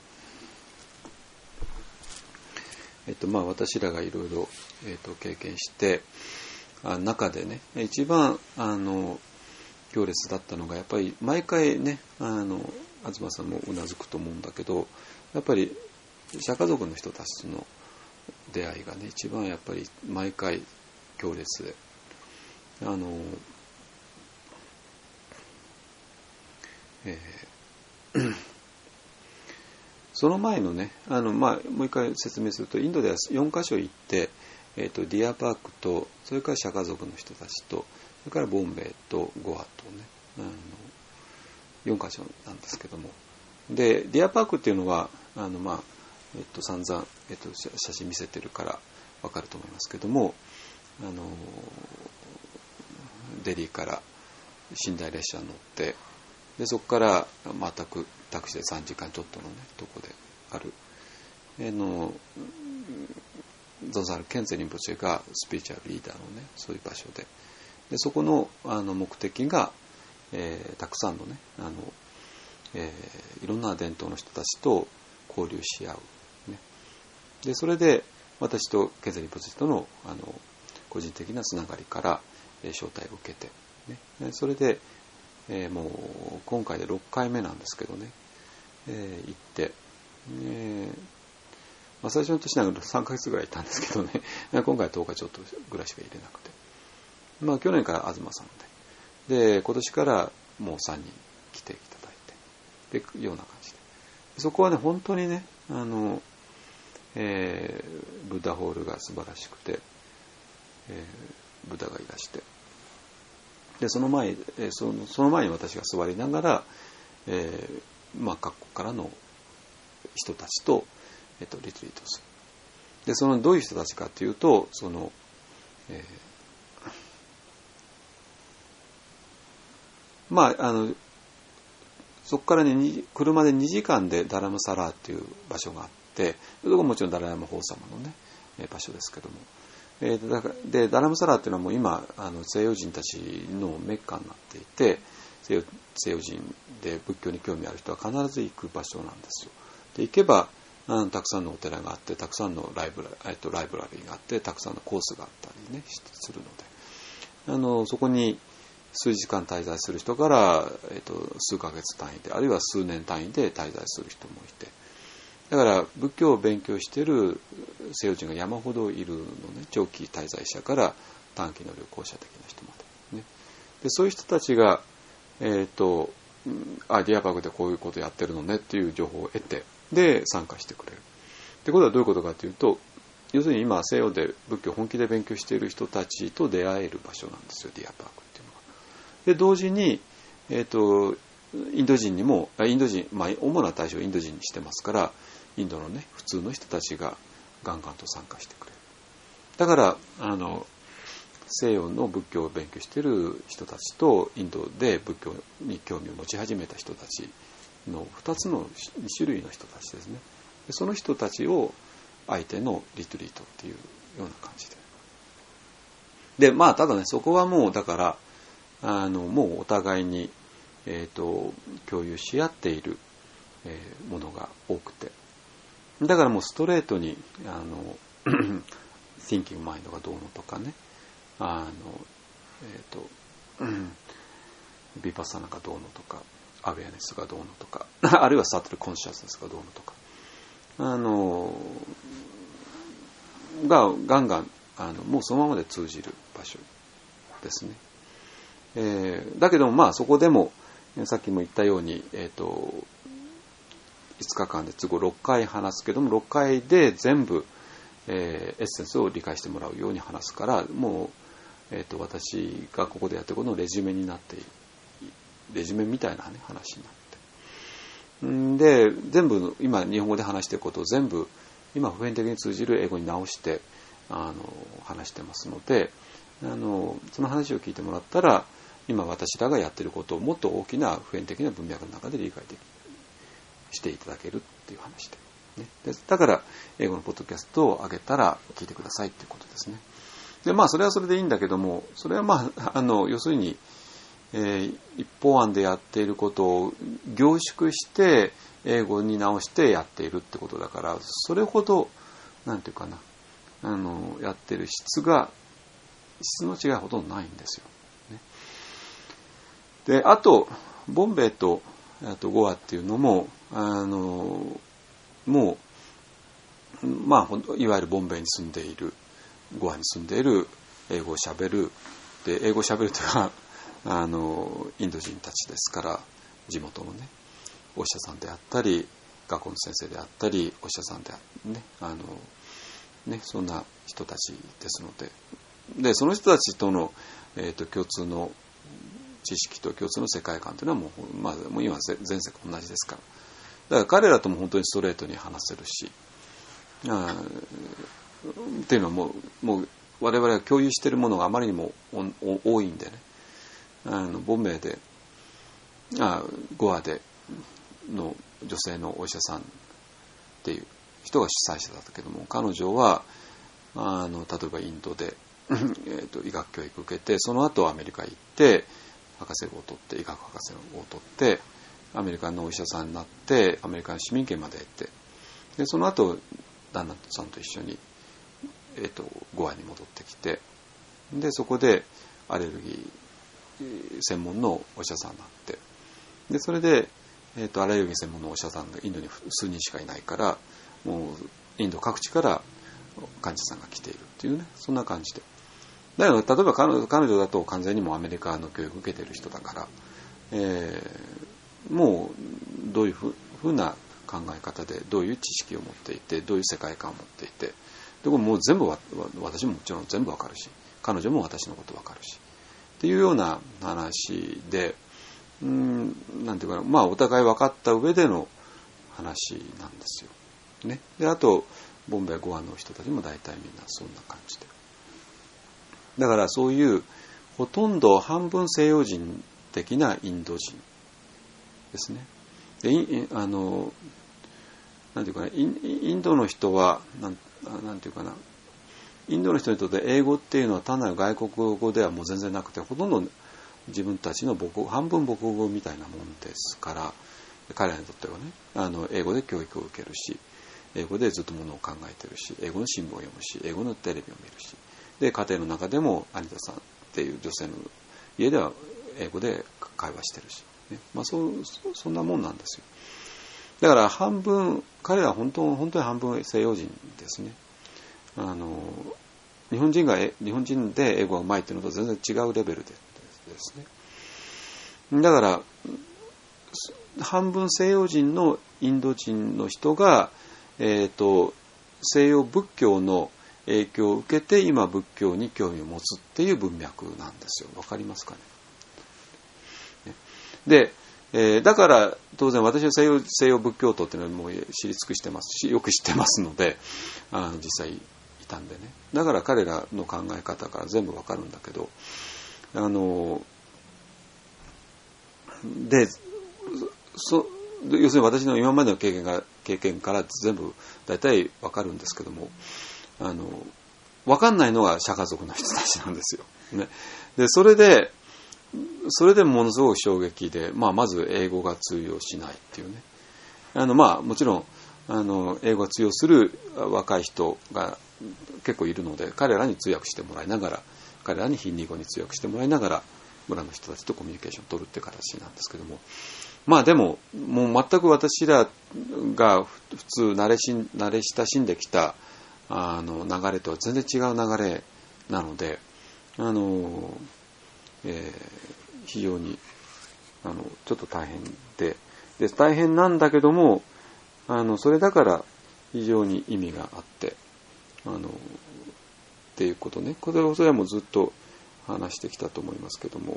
っとまあ、私らがいろいろ経験してあ中でね一番あの行列だったのがやっぱり毎回ねあの東さんもうなずくと思うんだけどやっぱり釈迦族の人たちとの出会いがね一番やっぱり毎回行列であの、えー、その前のねあの、まあ、もう一回説明するとインドではよんカ所行って、えー、とディアパークとそれから釈迦族の人たちとそれからボンベイとゴアとねあのよんカ所なんですけどもでディアパークっていうのはあの、まあえっと、散々、えっと、写真見せてるから分かると思いますけどもあのデリーから寝台列車に乗ってでそこからまたタクシーでさんじかんちょっとのねとこであるあのゾンサル・ケンゼリン墓地がスピリチュアルリーダーのねそういう場所ででそこの、あの目的が、えー、たくさんのねあの、えー、いろんな伝統の人たちと交流し合う、ね、でそれで私とケンゼリン墓地との、あの個人的なつながりから、えー、招待を受けて、ね、でそれで、えー、もう今回でろっかいめなんですけどね、えー、行って、えーまあ、最初の年なんかさんかげつぐらいいたんですけどね今回はとおかちょっとぐらいしか入れなくて、まあ、去年から東さんでで今年からもうさんにん来ていただいてでような感じでそこはね本当にねあの、えー、ブッダホールが素晴らしくて、えー、ブッダがいらしてでその前、えー、そのその前に私が座りながら、えーまあ、各国からの人たちと、えー、とリトリートするでそのどういう人たちかというとその、えー、まああのそこからね車でにじかんでダラムサラーっていう場所があってそこももちろんダラヤマ法様のね場所ですけども、えー、だからでダラムサラーっていうのはもう今あの西洋人たちのメッカになっていて西洋、西洋人で仏教に興味ある人は必ず行く場所なんですよ。で行けばあのたくさんのお寺があってたくさんのライブラ、えっと、ライブラリーがあってたくさんのコースがあったりねするのであのそこに数時間滞在する人から、えっと、数ヶ月単位であるいは数年単位で滞在する人もいてだから仏教を勉強している西洋人が山ほどいるのね長期滞在者から短期の旅行者的な人まで、ね、でそういう人たちが、えっとあディアパークでこういうことやってるのねっていう情報を得てで参加してくれるってことはどういうことかというと要するに今西洋で仏教を本気で勉強している人たちと出会える場所なんですよディアパークっていうのは。で同時に、えーと、インド人にもインド人、まあ、主な対象をインド人にしてますからインドのね普通の人たちがガンガンと参加してくれる。だからあの西洋の仏教を勉強している人たちとインドで仏教に興味を持ち始めた人たちのふたつのに種類の人たちですね。でその人たちを相手のリトリートっていうような感じででまあただねそこはもうだからあのもうお互いに、えーと、共有し合っている、えー、ものが多くてだからもうストレートにあのThinking Mind がどうのとかねあの、えーと、ビパッサナがどうのとかアウェアネスがどうのとかあるいはサトルコンシャスネスがどうのとかあのがガンガンあのもうそのままで通じる場所ですね。えー、だけどもまあそこでもさっきも言ったように、えーと、いつかかんで都合ろっかい話すけどもろっかいで全部、えー、エッセンスを理解してもらうように話すからもう、えーと、私がここでやってることのレジュメになってレジュメみたいな、ね、話になってんで全部今日本語で話していることを全部今普遍的に通じる英語に直してあの話してますのであのその話を聞いてもらったら今私らがやっていることをもっと大きな普遍的な文脈の中で理解できしていただけるっていう話で、ね、でだから英語のポッドキャストを上げたら聞いてくださいっていうことですね。でまあそれはそれでいいんだけどもそれはまああの要するに、えー、一方案でやっていることを凝縮して英語に直してやっているってことだからそれほどなんていうかな、あのやってる質が質の違いはほとんどないんですよ、ね、であとボンベイとあとゴアっていうのもあのもうまあいわゆるボンベイに住んでいるゴアに住んでいる英語をしゃべるで英語をしゃべるというのはあのインド人たちですから地元のねお医者さんであったり学校の先生であったりお医者さんであったりねあのねそんな人たちですのででその人たちとの、えー、と共通の知識と共通の世界観というのはもう、まあ、もう今全世界同じですからだから彼らとも本当にストレートに話せるしあっていうのはもう、もう我々が共有しているものがあまりにも多いんでねあのボンベイであゴアでの女性のお医者さんっていう人が主催者だったけども彼女はあの例えばインドでえーと医学教育を受けてその後アメリカへ行って博士号を取って医学博士号を取ってアメリカのお医者さんになってアメリカの市民権まで得てでその後旦那さんと一緒に、えーとゴアに戻ってきてでそこでアレルギー専門のお医者さんになってでそれで、えーとアレルギー専門のお医者さんがインドに数人しかいないからもうインド各地から患者さんが来ているっていうねそんな感じでだけど例えば彼女、彼女だと完全にもうアメリカの教育を受けている人だから、えー、もうどういうふうな考え方でどういう知識を持っていてどういう世界観を持っていてでこれもう全部私ももちろん全部わかるし彼女も私のことわかるしっていうような話でうーんなんていうかなまあお互い分かった上での話なんですよ、ね、であとボンベイゴアの人たちも大体みんなそんな感じでだからそういうほとんど半分西洋人的なインド人ですねであのなんていうかなイン、インドの人はなん、なんていうかなインドの人にとって英語っていうのは単なる外国語ではもう全然なくてほとんど自分たちの母国半分母国語みたいなもんですから彼らにとってはねあの英語で教育を受けるし英語でずっとものを考えてるし英語の新聞を読むし英語のテレビを見るしで家庭の中でもアニタさんっていう女性の家では英語で会話してるし、ねまあ、そうそんなもんなんですよだから半分彼らは本当本当に半分西洋人ですねあの日本人が日本人で英語がうまいっていうのと全然違うレベルでですねだから半分西洋人のインド人の人が、えーと、西洋仏教の影響を受けて今仏教に興味を持つっていう文脈なんですよ。わかりますかね。で、えー、だから当然私は西洋、西洋仏教徒っていうのはもう知り尽くしてますしよく知ってますのであの実際いたんでねだから彼らの考え方から全部わかるんだけどあのでそ要するに私の今までの経験が経験から全部大体わかるんですけどもあのわかんないのが釈迦族の人たちなんですよ、ね、でそれでそれでものすごく衝撃で、まあ、まず英語が通用しないっていうねあのまあもちろんあの英語が通用する若い人が結構いるので彼らに通訳してもらいながら彼らにヒンディー語に通訳してもらいながら村の人たちとコミュニケーションを取るっていう形なんですけどもまあでももう全く私らが普通慣れし慣れ親しんできたあの流れとは全然違う流れなのであの、えー、非常にあのちょっと大変で、で大変なんだけどもあのそれだから非常に意味があってあのっていうことねこれはそれはもうずっと話してきたと思いますけども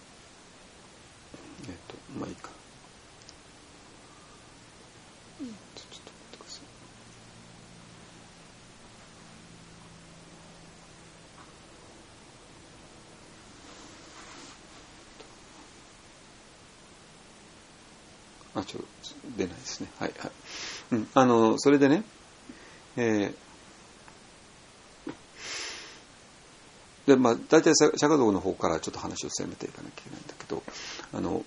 えっとまあいいかちょっと待ってくださいあちょっと出ないですねはいはい、うん、あのそれでねえーでまあ、大体釈迦族の方からちょっと話を進めていかなきゃいけないんだけどあの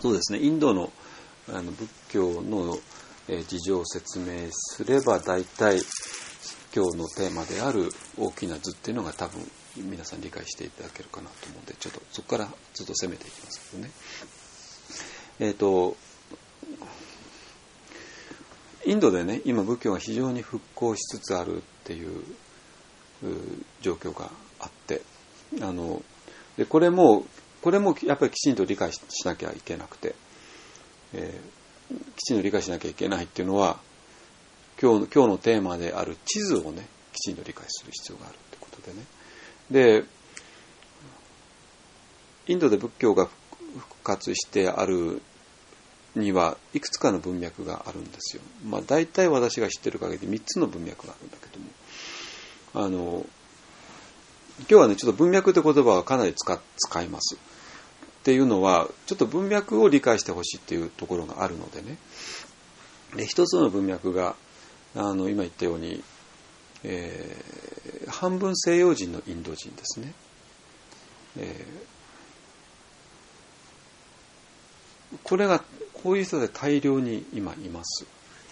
そうですね、インドの、あの仏教の、えー、事情を説明すれば大体今日のテーマである大きな図っていうのが多分皆さん理解していただけるかなと思うので、ちょっとそこからずっと攻めていきますけどね。えっとインドでね、今仏教が非常に復興しつつあるっていう状況があって、あのでこれもこれもやっぱりきちんと理解しなきゃいけなくて、えー、きちんと理解しなきゃいけないっていうのは、今日今日のテーマである地図をねきちんと理解する必要があるってことでね。でインドで仏教が復活してあるにはいくつかの文脈があるんですよ。まあ大体私が知ってる限りみっつの文脈があるんだけども、あの今日はねちょっと文脈って言葉はかなり 使, 使いますっていうのは、ちょっと文脈を理解してほしいっていうところがあるのでね。で一つの文脈があの今言ったように、えー、半分西洋人のインド人ですね。えー、これがこういう人で大量に今います。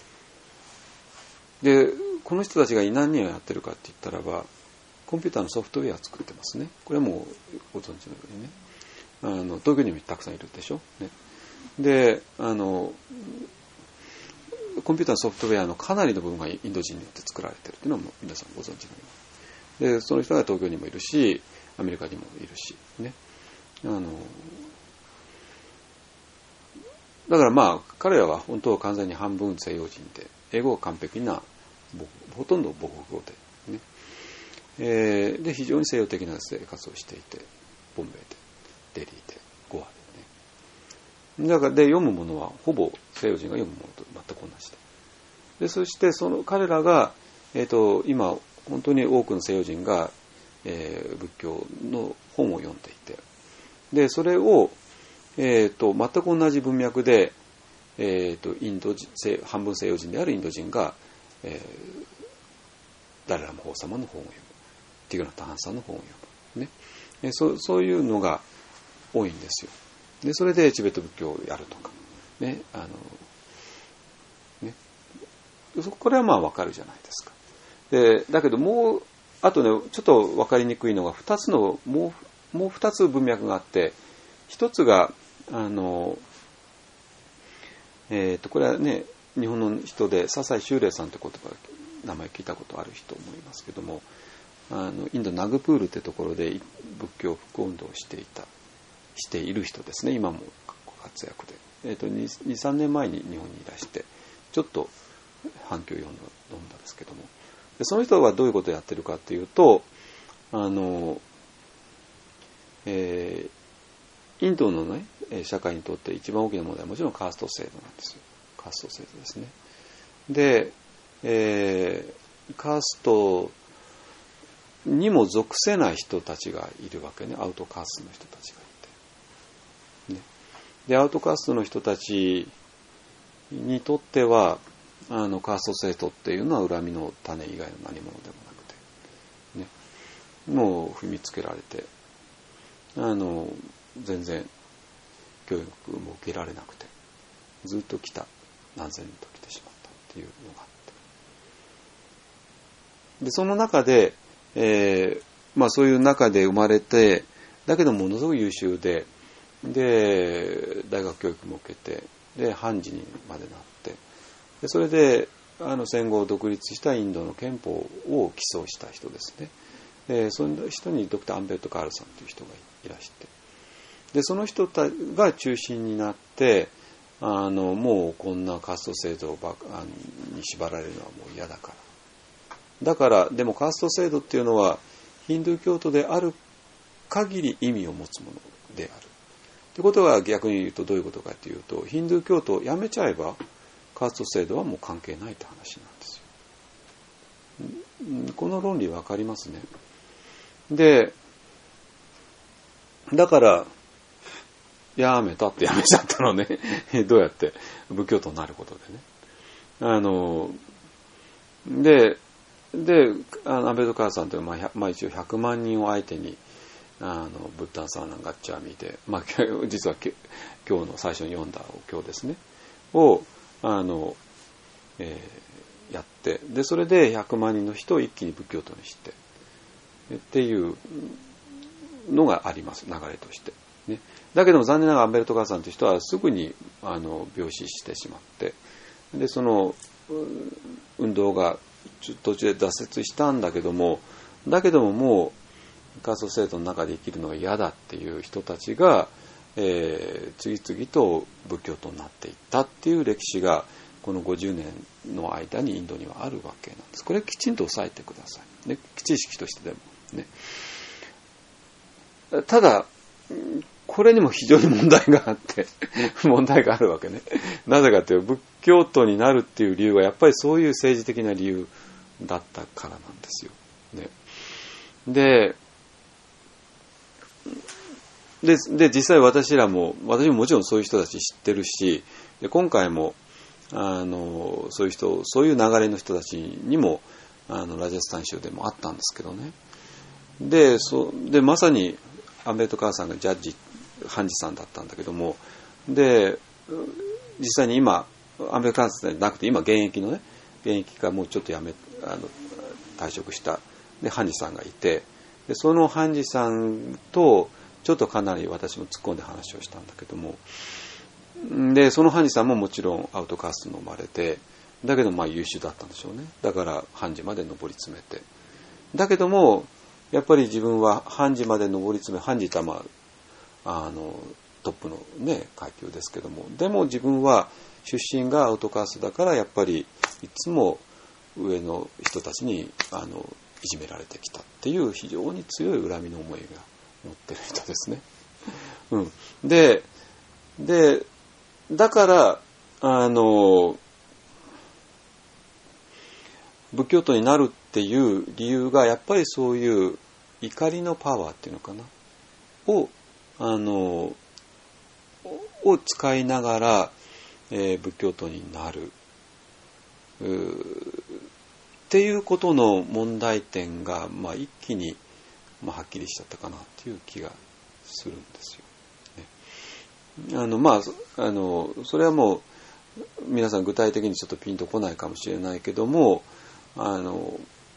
でこの人たちが何をやってるかって言ったらば、コンピューターのソフトウェアを作ってますね。これはもうご存知のようにね、あの東京にもたくさんいるでしょ、ね、であのコンピューターのソフトウェアのかなりの部分がインド人によって作られているというのも皆さんご存知のように、でその人が東京にもいるしアメリカにもいるしね、あのだからまあ彼らは本当は完全に半分西洋人で、英語は完璧なほとんど母国語でね、えー、で非常に西洋的な生活をしていて、ボンベイでデリーでゴアでね、だからで読むものはほぼ西洋人が読むものと全く同じで、でそしてその彼らが、えー、と今本当に多くの西洋人が、えー、仏教の本を読んでいて、でそれを、えー、と全く同じ文脈で、えー、とインド人半分西洋人であるインド人が、えー、ダライラマ法様の本を読む、ティグナタハンさんの本を読む、ね、えそそういうのが多いんですよ。でそれでチベット仏教をやるとかね、あのね、これはまあわかるじゃないですか。でだけどもうあとねちょっとわかりにくいのがふたつのもうもうふたつ文脈があって、ひとつがあのえっ、ー、とこれはね日本の人で笹井秀麗さんって言葉名前聞いたことある人思いますけども、あのインドナグプールってところで仏教復興運動をしていたしている人ですね。今も活躍で、えー、と にさんねんまえに日本にいらしてちょっと反響を読んだんですけども、でその人はどういうことをやってるかっていうと、あの、えー、インドのね社会にとって一番大きな問題はもちろんカースト制度なんですよ。カースト制度ですね。で、えー、カーストにも属せない人たちがいるわけね。アウトカーストの人たちがいて、ね、でアウトカーストの人たちにとってはあのカースト制度っていうのは恨みの種以外の何者でもなくて、ね、もう踏みつけられて、あの全然教育も受けられなくてずっと来た何千年と来てしまったっていうのがあって、でその中でえーまあ、そういう中で生まれて、だけどものすごく優秀で、で大学教育も受けて、で判事にまでなって、でそれであの戦後独立したインドの憲法を起草した人ですね。でその人にドクター・アンベルト・カールさんという人がいらして、でその人たが中心になって、あのもうこんなカースト制度に縛られるのはもう嫌だから。だからでもカースト制度っていうのはヒンドゥー教徒である限り意味を持つものである。ということは逆に言うとどういうことかというと、ヒンドゥー教徒をやめちゃえばカースト制度はもう関係ないって話なんですよ。この論理わかりますね。で、だからやめたってやめちゃったのね。どうやって仏教徒になることでね。あので。で、アンベルト・カールさんというのは、まあ、一応ひゃくまんにんを相手に、 あのブッダンサーナンガッチャーミで、まあ、実は今日の最初に読んだお経ですねをあの、えー、やって、でそれでひゃくまん人の人を一気に仏教徒にしてっていうのがあります、流れとして、ね。だけども残念ながらアンベルト・カーさんという人はすぐにあの病死してしまって、でその運動が途中で挫折したんだけども、だけどももうカースト制度の中で生きるのが嫌だっていう人たちが、えー、次々と仏教徒になっていったっていう歴史がこのごじゅうねんの間にインドにはあるわけなんです。これきちんと押さえてください、ね、知識としてでもね。ただこれにも非常に問題があって問題があるわけね。なぜかというと仏教徒になるっていう理由はやっぱりそういう政治的な理由だったからなんですよ、ね。ででで実際私らも私ももちろんそういう人たち知ってるし、で今回もあのそういう人そういう流れの人たちにもあのラジャスタン州でもあったんですけどね。でそでまさにアンベルト・カーさんがジャッジ判事さんだったんだけども、で実際に今アンベルト・カーさんじゃなくて今現役のね現役がもうちょっとやめあの退職したで判事さんがいて、でその判事さんとちょっとかなり私も突っ込んで話をしたんだけども、でその判事さんももちろんアウトカーストの生まれて、だけどまあ優秀だったんでしょうね。だから判事まで上り詰めて、だけどもやっぱり自分は判事まで上り詰め、判事とはまああのトップのね階級ですけども、でも自分は出身がアウトカーストだからやっぱりいつも上の人たちにあのいじめられてきたっていう非常に強い恨みの思いが持ってる人ですね。うん、ででだからあの仏教徒になるっていう理由がやっぱりそういう怒りのパワーっていうのかなをあのを使いながら、えー、仏教徒になるっていうことの問題点が、まあ、一気に、まあ、はっきりしちゃったかなっていう気がするんですよ、ね。あのまああのそれはもう皆さん具体的にちょっとピンとこないかもしれないけども、あの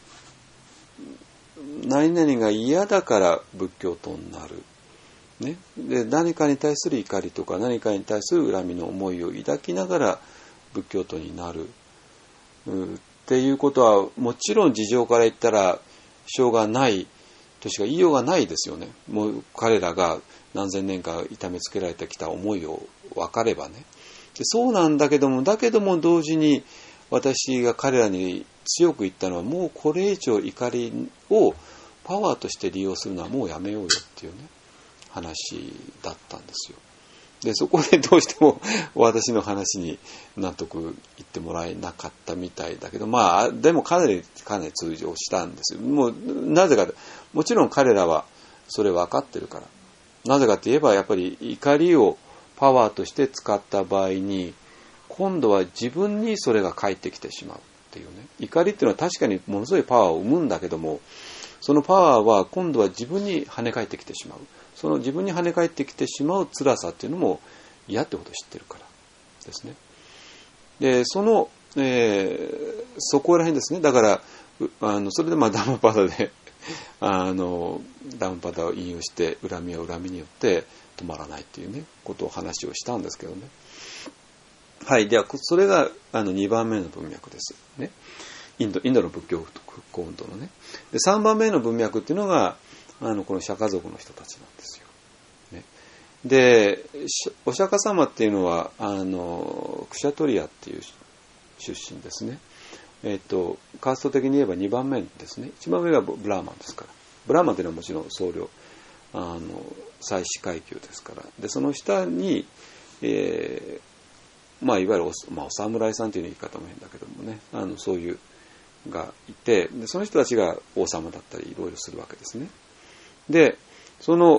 何々が嫌だから仏教徒になる、ね、で何かに対する怒りとか何かに対する恨みの思いを抱きながら仏教徒になるっていうことはもちろん事情から言ったらしょうがないとしか言いようがないですよね。もう彼らが何千年か痛めつけられてきた思いを分かればね。でそうなんだけどもだけども同時に私が彼らに強く言ったのは、もうこれ以上怒りをパワーとして利用するのはもうやめようよっていうね話だったんですよ。でそこでどうしても私の話に納得いってもらえなかったみたいだけど、まあでもかなりかなり通常したんですよ。もうなぜか、もちろん彼らはそれ分かってるから。なぜかと言えばやっぱり怒りをパワーとして使った場合に今度は自分にそれが返ってきてしまうっていうね。怒りっていうのは確かにものすごいパワーを生むんだけども、そのパワーは今度は自分に跳ね返ってきてしまう。その自分に跳ね返ってきてしまう辛さっていうのも嫌ってことを知ってるからですね。でその、えー、そこら辺ですね。だからあのそれでまあダムパダであのダムパダを引用して恨みは恨みによって止まらないっていうねことを話をしたんですけどね。はい。ではそれがあのにばんめの文脈ですね。インドインドの仏教復興運動のね。でさんばんめの文脈っていうのがあのこの釈迦族の人たちなんですよ。ね、でお釈迦様っていうのはあのクシャトリアっていう出身ですね。えっとカースト的に言えばにばんめですね。いちばんめがブラーマンですから。ブラーマンというのはもちろん僧侶あの祭司階級ですから。でその下に、えー、まあいわゆる お,、まあ、お侍さんという言い方も変だけどもね、あのそういうがいて、でその人たちが王様だったりいろいろするわけですね。でその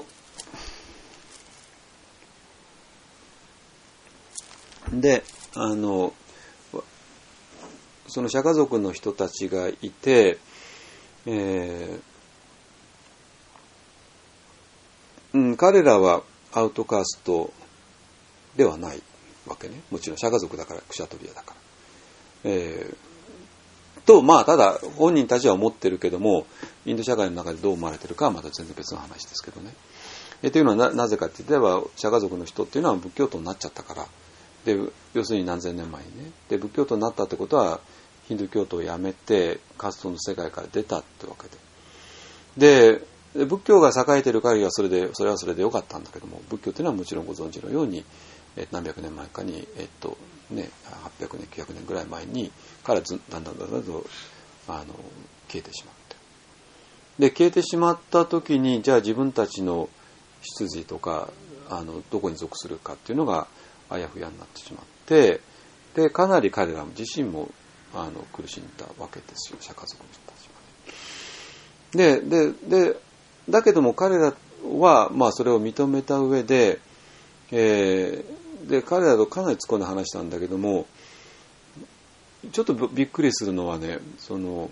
であのその釈迦族の人たちがいて、えうん、彼らはアウトカーストではないわけね。もちろんシャガ族だから、クシャトリアだから。えー、と、まあ、ただ、本人たちは思ってるけども、インド社会の中でどう思われてるかはまた全然別の話ですけどね。えー、というのはな、なぜかって言えば、シャガ族の人っていうのは仏教徒になっちゃったから。で、要するに何千年前にね。で、仏教徒になったってことは、ヒンドゥー教徒をやめて、カーストの世界から出たってわけで。で、仏教が栄えている限りはそれで、それはそれでよかったんだけども、仏教というのはもちろんご存知のように、え何百年前かに、えっとね、はっぴゃくねん、きゅうひゃくねんぐらい前にからずだんだんだんだんとあの消えてしまって。で、消えてしまった時に、じゃあ自分たちの出自とか、あのどこに属するかっていうのがあやふやになってしまって、で、かなり彼ら自身もあの苦しんだわけですよ、釈迦族の人たちはね。で、で、で、だけども彼らは、まあ、それを認めた上で、えー、で彼らとかなり突っ込んで話したんだけども、ちょっとびっくりするのはね、その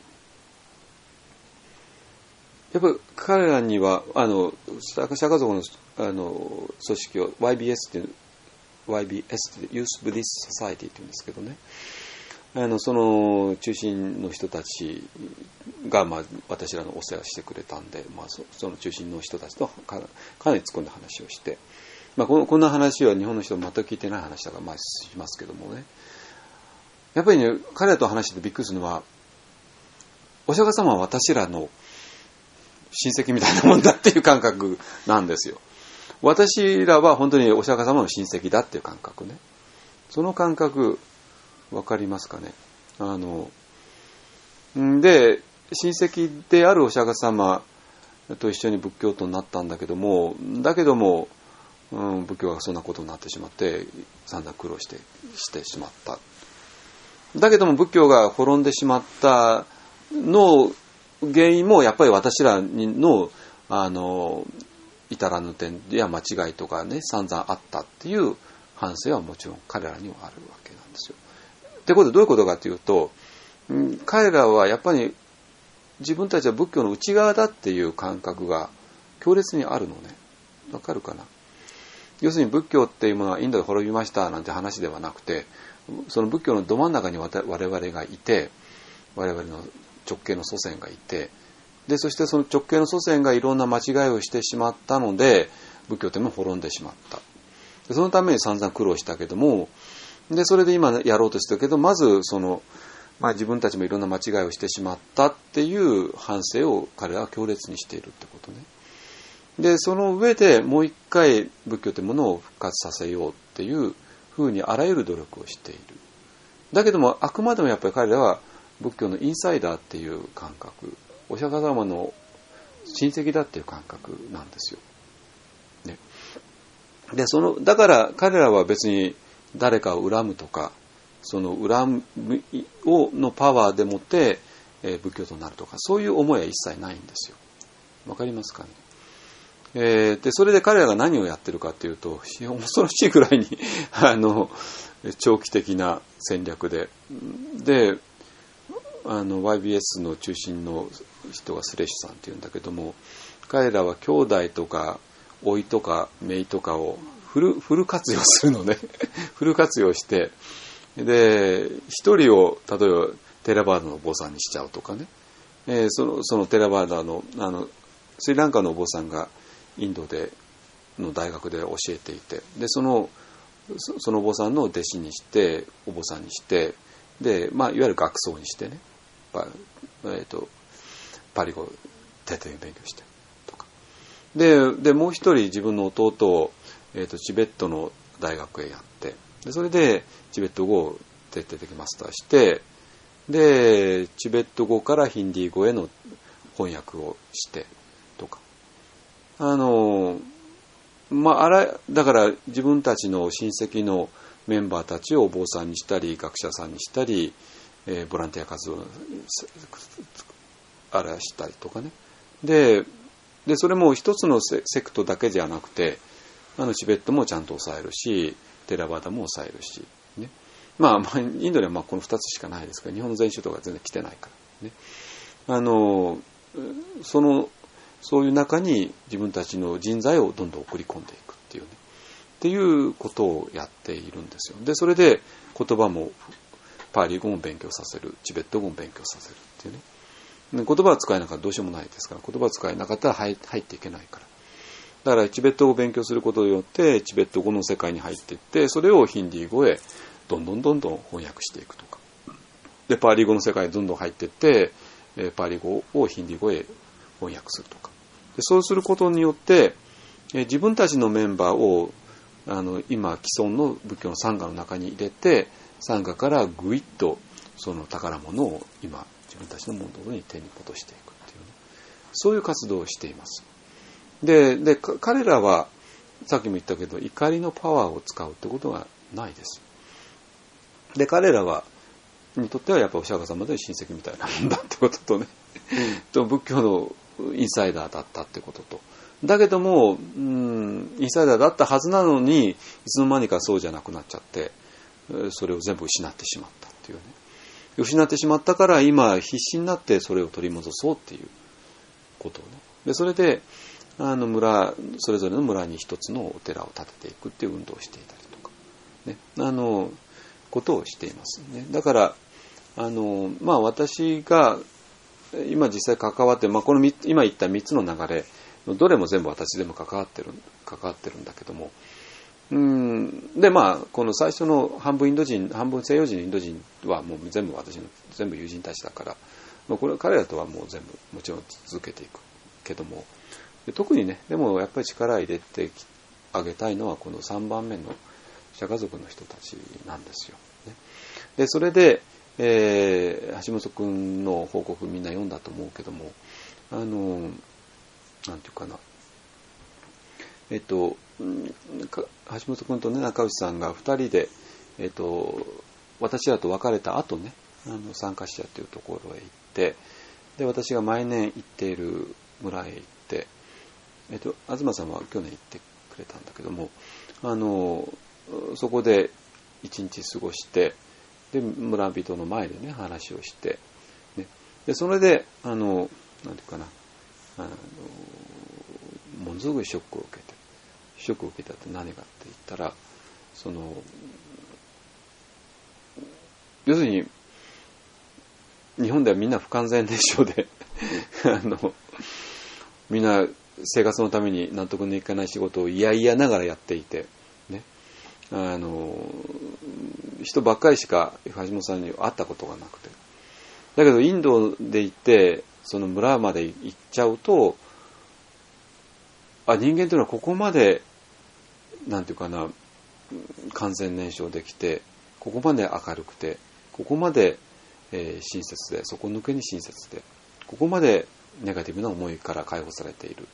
やっぱり彼らにはあの釈迦族のあの組織を ワイビーエス っていう ワイビーエス って Youth Buddhist Society っていうんですけどね、あのその中心の人たちが、まあ、私らのお世話してくれたんで、まあ、そ, その中心の人たちと か, かなり突っ込んだ話をして、まあ、こ, のこんな話は日本の人も全く聞いてない話だから、まあ、しますけどもね、やっぱりね、彼らと話してびっくりするのは、お釈迦様は私らの親戚みたいなもんだっていう感覚なんですよ。私らは本当にお釈迦様の親戚だっていう感覚ね。その感覚わかりますかね。あので、親戚であるお釈迦様と一緒に仏教徒になったんだけども、だけども、うん、仏教がそんなことになってしまって散々苦労してしてしまった。だけども仏教が滅んでしまったの原因もやっぱり私らのあの至らぬ点や間違いとかね、散々あったっていう反省はもちろん彼らにはあるわけなんですよ。ってことでどういうことかというと、彼らはやっぱり自分たちは仏教の内側だっていう感覚が強烈にあるのね。わかるかな。要するに仏教っていうものはインドで滅びましたなんて話ではなくて、その仏教のど真ん中に我々がいて、我々の直系の祖先がいて、でそしてその直系の祖先がいろんな間違いをしてしまったので仏教というのも滅んでしまった。でそのために散々苦労したけども、でそれで今やろうとしてるけど、まずその、まあ、自分たちもいろんな間違いをしてしまったっていう反省を彼らは強烈にしているってことね。でその上でもう一回仏教というものを復活させようっていうふうにあらゆる努力をしている。だけどもあくまでもやっぱり彼らは仏教のインサイダーっていう感覚、お釈迦様の親戚だっていう感覚なんですよ。ね、でそのだから彼らは別に誰かを恨むとか、その恨みをのパワーでもって、えー、仏教徒になるとか、そういう思いは一切ないんですよ。わかりますかね。えー、でそれで彼らが何をやってるかというと、恐ろしいくらいにあの長期的な戦略で、であの ワイビーエス の中心の人がスレッシュさんっていうんだけども、彼らは兄弟とか甥とか姪とかをフル、フル活用するのねフル活用して、で一人を例えばテラバーダのお坊さんにしちゃうとかね、えー、そのそのテラバーダのあのスリランカのお坊さんがインドでの大学で教えていて、でそのそのお坊さんの弟子にしてお坊さんにして、で、まあ、いわゆる学僧にしてね、パ、えーと、パリ語を徹底に勉強してとかで、でもう一人自分の弟を、えーと、チベットの大学へやって、でそれでチベット語を徹底的にマスターして、でチベット語からヒンディー語への翻訳をしてとか、あのまああらだから自分たちの親戚のメンバーたちをお坊さんにしたり学者さんにしたり、えー、ボランティア活動をあらしたりとかね、ででそれも一つのセクトだけじゃなくて、あのチベットもちゃんと抑えるし、テラバダも抑えるし、ね、まあ、まあ、インドではまあこのふたつしかないですから、日本の禅宗とか全然来てないからね、あのそのそういう中に自分たちの人材をどんどん送り込んでいくっていうね、っていうことをやっているんですよ。でそれで言葉もパーリー語も勉強させる、チベット語も勉強させるっていうね。で言葉は使えなかったらどうしようもないですから、言葉を使えなかったら入っていけないから。だからチベット語を勉強することによってチベット語の世界に入っていって、それをヒンディー語へどんどんどんどん翻訳していくとか。でパーリー語の世界にどんどん入っていって、パーリー語をヒンディー語へ翻訳するとか。でそうすることによって自分たちのメンバーをあの今既存の仏教のサンガの中に入れて、サンガからぐいっとその宝物を今自分たちのものに手に戻していくっていうね、そういう活動をしています。で、で彼らはさっきも言ったけど怒りのパワーを使うってことがないです。で彼らはにとってはやっぱお釈迦様で親戚みたいなもんだってこととね、と仏教のインサイダーだったってことと、だけども、うん、インサイダーだったはずなのにいつの間にかそうじゃなくなっちゃって、それを全部失ってしまったっていうね。失ってしまったから今必死になってそれを取り戻そうっていうことをね。でそれであの村それぞれの村に一つのお寺を建てていくっていう運動をしていたりとかね、あのことをしていますね。だからあのまあ私が今実際関わってる、まあ、この今言ったみっつの流れどれも全部私でも関わってる関わってるんだけども、うんでまあこの最初の半分インド人半分西洋人インド人はもう全部私の全部友人たちだから、まあ、これ彼らとはもう全部もちろん続けていくけども、で特にねでもやっぱり力入れてあげたいのはこのさんばんめの釈迦族の人たちなんですよ、ね、でそれで、えー、橋本君の報告みんな読んだと思うけども、あのなんていうかなえっと橋本君とね中内さんがふたりで、えっと、私らと別れた後ねあの参加者というところへ行って、で私が毎年行っている村へ行って、えっと、東さんは去年行ってくれたんだけども、あのそこで一日過ごして、で村人の前でね話をして、ね、でそれであのなんていうかなあのものすごいショックを受けてショックを受けたって何かって言ったら、その要するに日本ではみんな不完全燃焼であのみんな生活のために納得のいかない仕事を嫌々ながらやっていて、ね、あの人ばっかりしか橋本さんに会ったことがなくて、だけどインドで行ってその村まで行っちゃうと、あ人間というのはここまでなんていうかな完全燃焼できて、ここまで明るくて、ここまで、えー、親切で、底抜けに親切で、ここまでネガティブな思いから解放されている、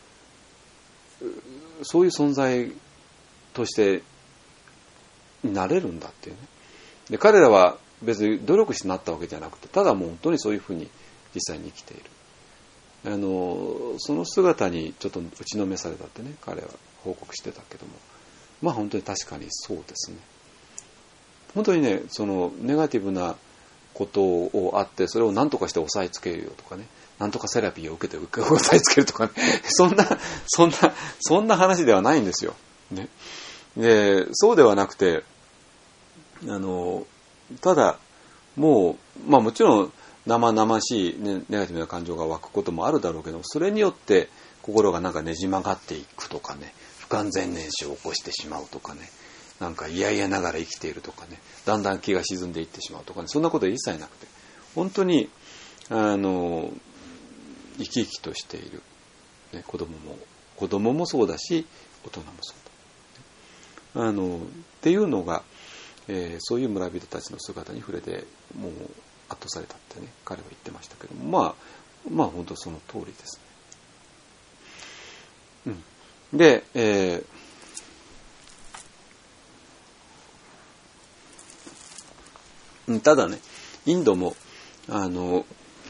そういう存在としてなれるんだっていうね。で彼らは別に努力してなったわけじゃなくて、ただもう本当にそういうふうに実際に生きている。あのその姿にちょっと打ちのめされたってね彼は報告してたけども、まあ本当に確かにそうですね。本当にねそのネガティブなことをあって、それを何とかして抑えつけるよとかね、何とかセラピーを受けて抑えつけるとかねそんなそんなそんな話ではないんですよ、ね、でそうではなくて、あのただもうまあもちろん生々しい、ね、ネガティブな感情が湧くこともあるだろうけど、それによって心がなんかねじ曲がっていくとかね、不完全燃焼を起こしてしまうとかね、なんか嫌々ながら生きているとかね、だんだん気が沈んでいってしまうとかね、そんなことは一切なくて、本当にあの生き生きとしている、ね、子供も子供もそうだし大人もそうだ、あのっていうのが、えー、そういう村人たちの姿に触れてもう圧倒されたってね彼は言ってましたけども、まあまあ本当その通りですね。うん、で、えー、ただねインドもあの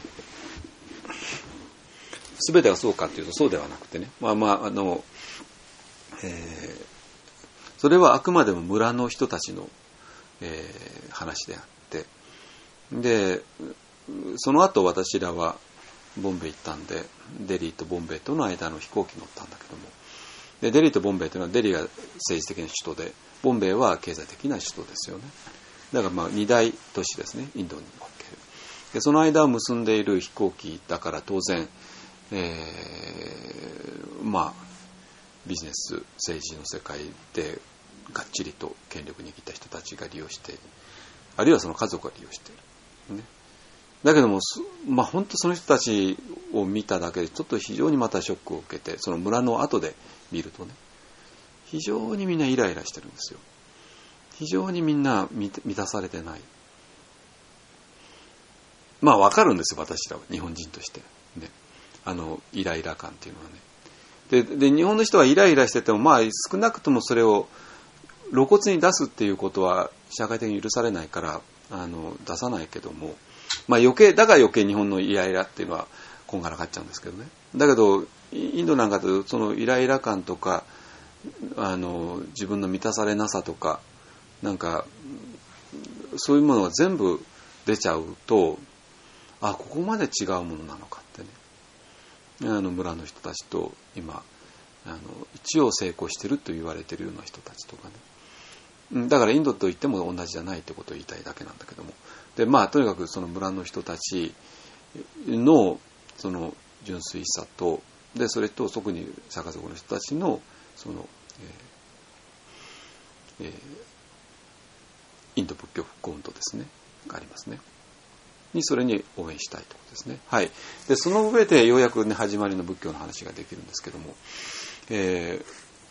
全てがそうかというとそうではなくてね、まあまああの、えー、それはあくまでも村の人たちの、えー、話であって、でその後私らはボンベイ行ったんで、デリーとボンベイとの間の飛行機乗ったんだけども、でデリーとボンベイというのは、デリーが政治的な首都で、ボンベイは経済的な首都ですよね。だからまあ二大都市ですね、インドにおける。でその間を結んでいる飛行機だから当然、えー、まあビジネス政治の世界でがっちりと権力に握った人たちが利用している、あるいはその家族が利用している、ね、だけども、まあ、本当その人たちを見ただけでちょっと非常にまたショックを受けて、その村の後で見るとね、非常にみんなイライラしてるんですよ。非常にみんな満たされてない。まあわかるんですよ、私らは日本人として、ね、あのイライラ感っていうのはね。で, で日本の人はイライラしてても、まあ少なくともそれを露骨に出すっていうことは社会的に許されないからあの出さないけども、まあ余計だから余計日本のイライラっていうのはこんがらがっちゃうんですけどね。だけどインドなんかとそのイライラ感とかあの自分の満たされなさとかなんかそういうものが全部出ちゃうと、あ、ここまで違うものなのかってね、あの村の人たちと今あの一応成功してると言われているような人たちとかね、だからインドといっても同じじゃないってことを言いたいだけなんだけども、でまあとにかくその村の人たちのその純粋さと、でそれと特に釈迦族の人たちのその、えーえー、インド仏教復興運動ですねがありますね。にそれに応援したいということですね。はい。でその上でようやくね始まりの仏教の話ができるんですけども、え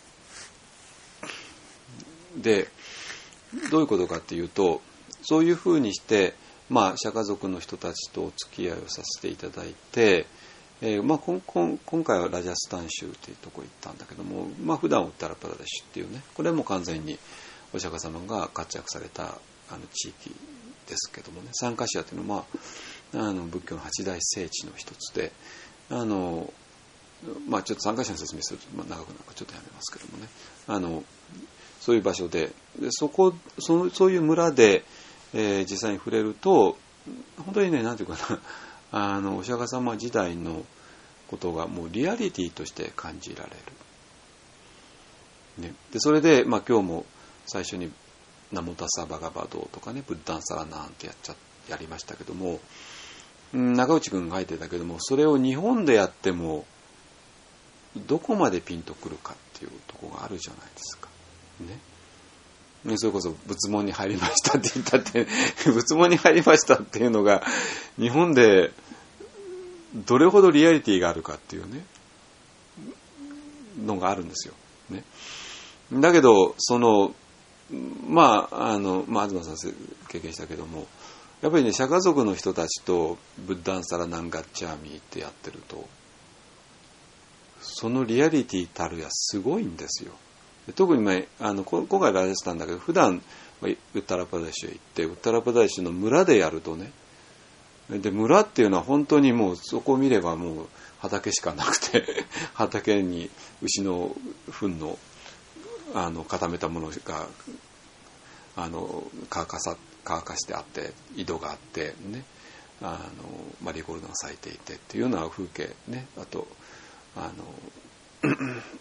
ー、でどういうことかっていうと、そういうふうにしてまあ釈迦族の人たちとお付き合いをさせていただいて、えーまあ、今, 今回はラジャスタン州というところに行ったんだけども、まあ普段ウッタラパラダシュっていうね、これはもう完全にお釈迦様が活躍されたあの地域ですけどもね、サンカシアというのは、まあ、あの仏教の八大聖地の一つで、あのまあちょっとサンカシアの説明すると、まあ、長くなるからちょっとやめますけどもね、あのそういう場所で、でそこそのそういう村で、えー、実際に触れると本当にね、なんていうかな、あのお釈迦様時代のことがもうリアリティとして感じられる、ね、でそれで、まあ、今日も最初にナモタサバガバドとかね、ブッダンサラナーンってやっちゃやりましたけども、中内君が書いてたけども、それを日本でやってもどこまでピンとくるかっていうところがあるじゃないですかね。それこそ仏門に入りましたって言ったって仏門に入りましたっていうのが日本でどれほどリアリティがあるかっていうねのがあるんですよ、ね、だけどそのまああの、まあ、東さん経験したけども、やっぱりね釈迦族の人たちとブッダンサラナンガッチャーミーってやってるとそのリアリティたるやすごいんですよ。特に、まあ、あの今回ラジャスタンだけど普段ウッタラパダシュへ行ってウッタラパダシュの村でやるとね、で村っていうのは本当にもうそこを見ればもう畑しかなくて畑に牛の糞のあの固めたものがあの乾かさ乾かしてあって井戸があってね、あのマリーゴールドが咲いていてっていうような風景ね、あとあの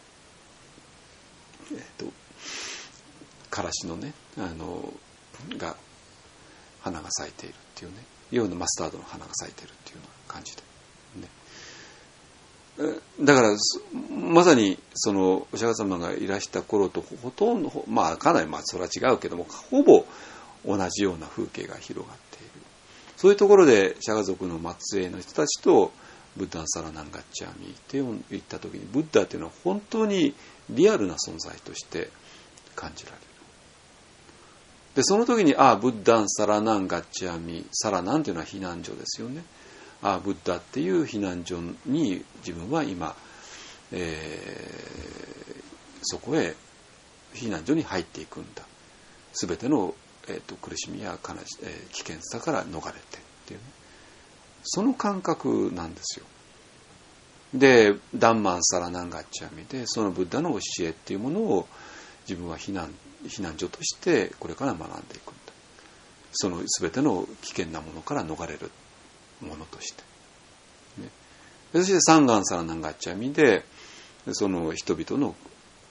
えっとからしのねあのが花が咲いているっていうね、ようなマスタードの花が咲いているっていうような感じで、ね、だからまさにそのお釈迦様がいらした頃とほとんど、まあかなりまあそれは違うけどもほぼ同じような風景が広がっている。そういうところで釈迦族の末裔の人たちとブッダンサラナンガッチャーミーって言った時に、ブッダっていうのは本当にリアルな存在として感じられる。でその時にああブッダンサラナンガッチャーミー、サラナンっていうのは避難所ですよね。ああブッダっていう避難所に自分は今、えー、そこへ避難所に入っていくんだ。すべての、えーと、苦しみや悲し、えー、危険さから逃れてっていうね、その感覚なんですよ。でダンマンサラナンガッチャーミでそのブッダの教えっていうものを自分は避難避難所としてこれから学んでいくんだ。その全ての危険なものから逃れるものとして、ね、 そしてサンガンサラナンガッチャミでその人々の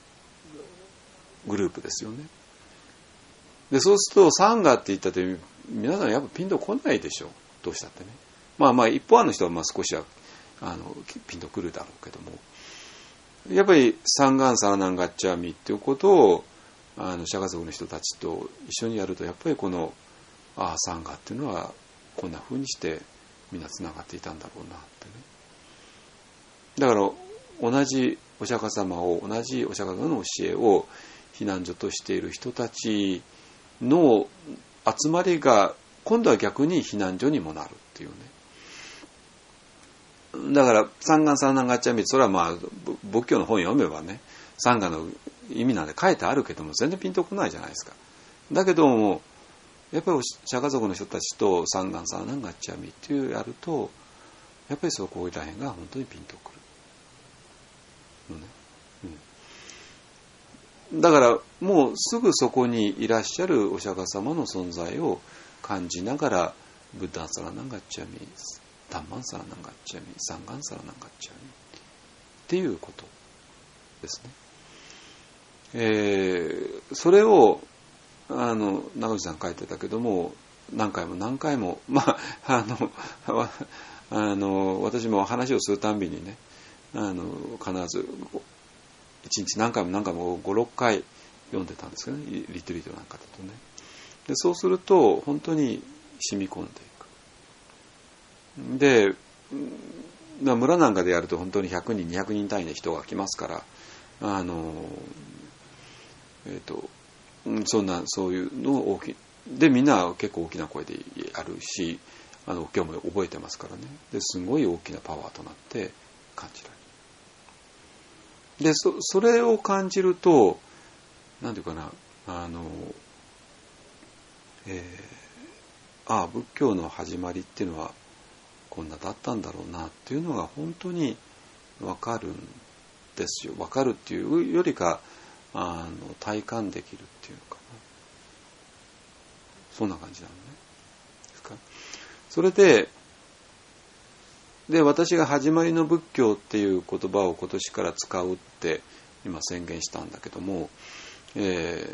グループですよね。でそうするとサンガって言ったって皆さんやっぱピンとこないでしょう、どうしたってね。まあまあ一方の人はまあ少しはあのピンとくるだろうけども、やっぱりサンガンサラナンガッチャミっていうことをあの釈迦族の人たちと一緒にやると、やっぱりこのああサンガっていうのはこんな風にしてみんなつながっていたんだろうなってね。だから同じお釈迦様を同じお釈迦様の教えを避難所としている人たちの集まりが今度は逆に避難所にもなるっていうね。だからサンガンサラナンガッチャミ、それはまあ仏教の本読めばね、サンガの意味なんで書いてあるけども全然ピンとこないじゃないですか。だけどもやっぱり釈迦族の人たちとサンガンサラナンガッチャミっていうやると、やっぱりそこら辺が本当にピンとくるのね。うん、だからもうすぐそこにいらっしゃるお釈迦様の存在を感じながら、ブッダンサラナンガッチャミ、タンマンサラナンガッチャミ、サンガンサラナンガッチャミっていうことですね。えー、それをあの長内さん書いてたけども、何回も何回もまああのあの私も話をするたんびにね、あの必ず一日何回も何回もごろっかい読んでたんですけどね、リトリートなんかだとね。でそうすると本当に染み込んでいく。で村なんかでやると本当にひゃくにんにひゃくにん単位で人が来ますから、あのえっ、ー、とそんなそういうのを大きいでみんな結構大きな声でやるし、あの今日も覚えてますからね。ですごい大きなパワーとなって感じられる。で そ, それを感じるとなんていうかな、あの、えー、ああ仏教の始まりっていうのはこんなだったんだろうなっていうのが本当に分かるんですよ。分かるっていうよりかあの体感できるっていうのかな、そんな感じなのね。ですか。それでで私が始まりの仏教っていう言葉を今年から使うって今宣言したんだけども、え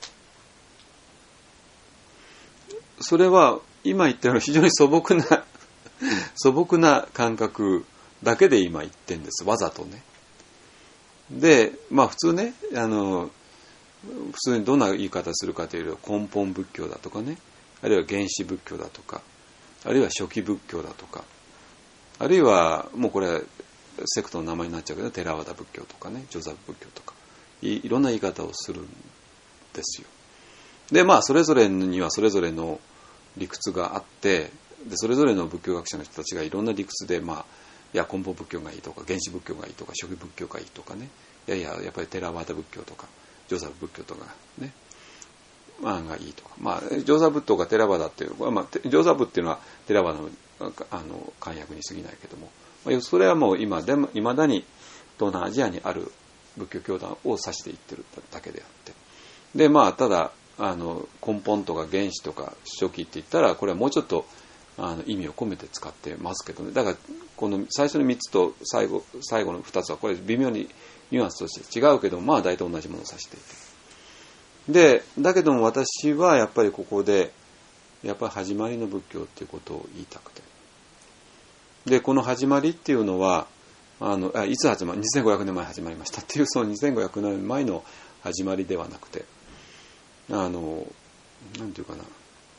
ー、それは今言ったような非常に素朴な素朴な感覚だけで今言ってんです、わざとね。でまあ普通ね、あの普通にどんな言い方するかというと根本仏教だとかね、あるいは原始仏教だとか、あるいは初期仏教だとか、あるいはもうこれセクトの名前になっちゃうけどテラワダ仏教とかね、ジョザブ仏教とか い, いろんな言い方をするんですよ。でまあそれぞれにはそれぞれの理屈があって、でそれぞれの仏教学者の人たちがいろんな理屈で、まあいや根本仏教がいいとか原始仏教がいいとか初期仏教がいいとかね、いやいややっぱりテラワダ仏教とかジョザブ仏教とかね、まあがいいとか、まあジョザブとかテラワダっていうのは、まあ、ジョザブっていうのはテラワダのあの漢訳に過ぎないけども、まあ、それはもう今でも未だに東南アジアにある仏教教団を指していってるだけであって、でまあただあの根本とか原始とか初期って言ったらこれはもうちょっとあの意味を込めて使ってますけどね。だからこの最初のみっつと最後最後のふたつはこれ微妙にニュアンスとして違うけど、まあ大体同じものを指していて、でだけども私はやっぱりここでやっぱり始まりの仏教っていうことを言いたくて、でこの始まりっていうのはあのあいつ始まりにせんごひゃくねんまえ始まりましたっていうそのにせんごひゃくねんまえの始まりではなくて、あのなんていうかな、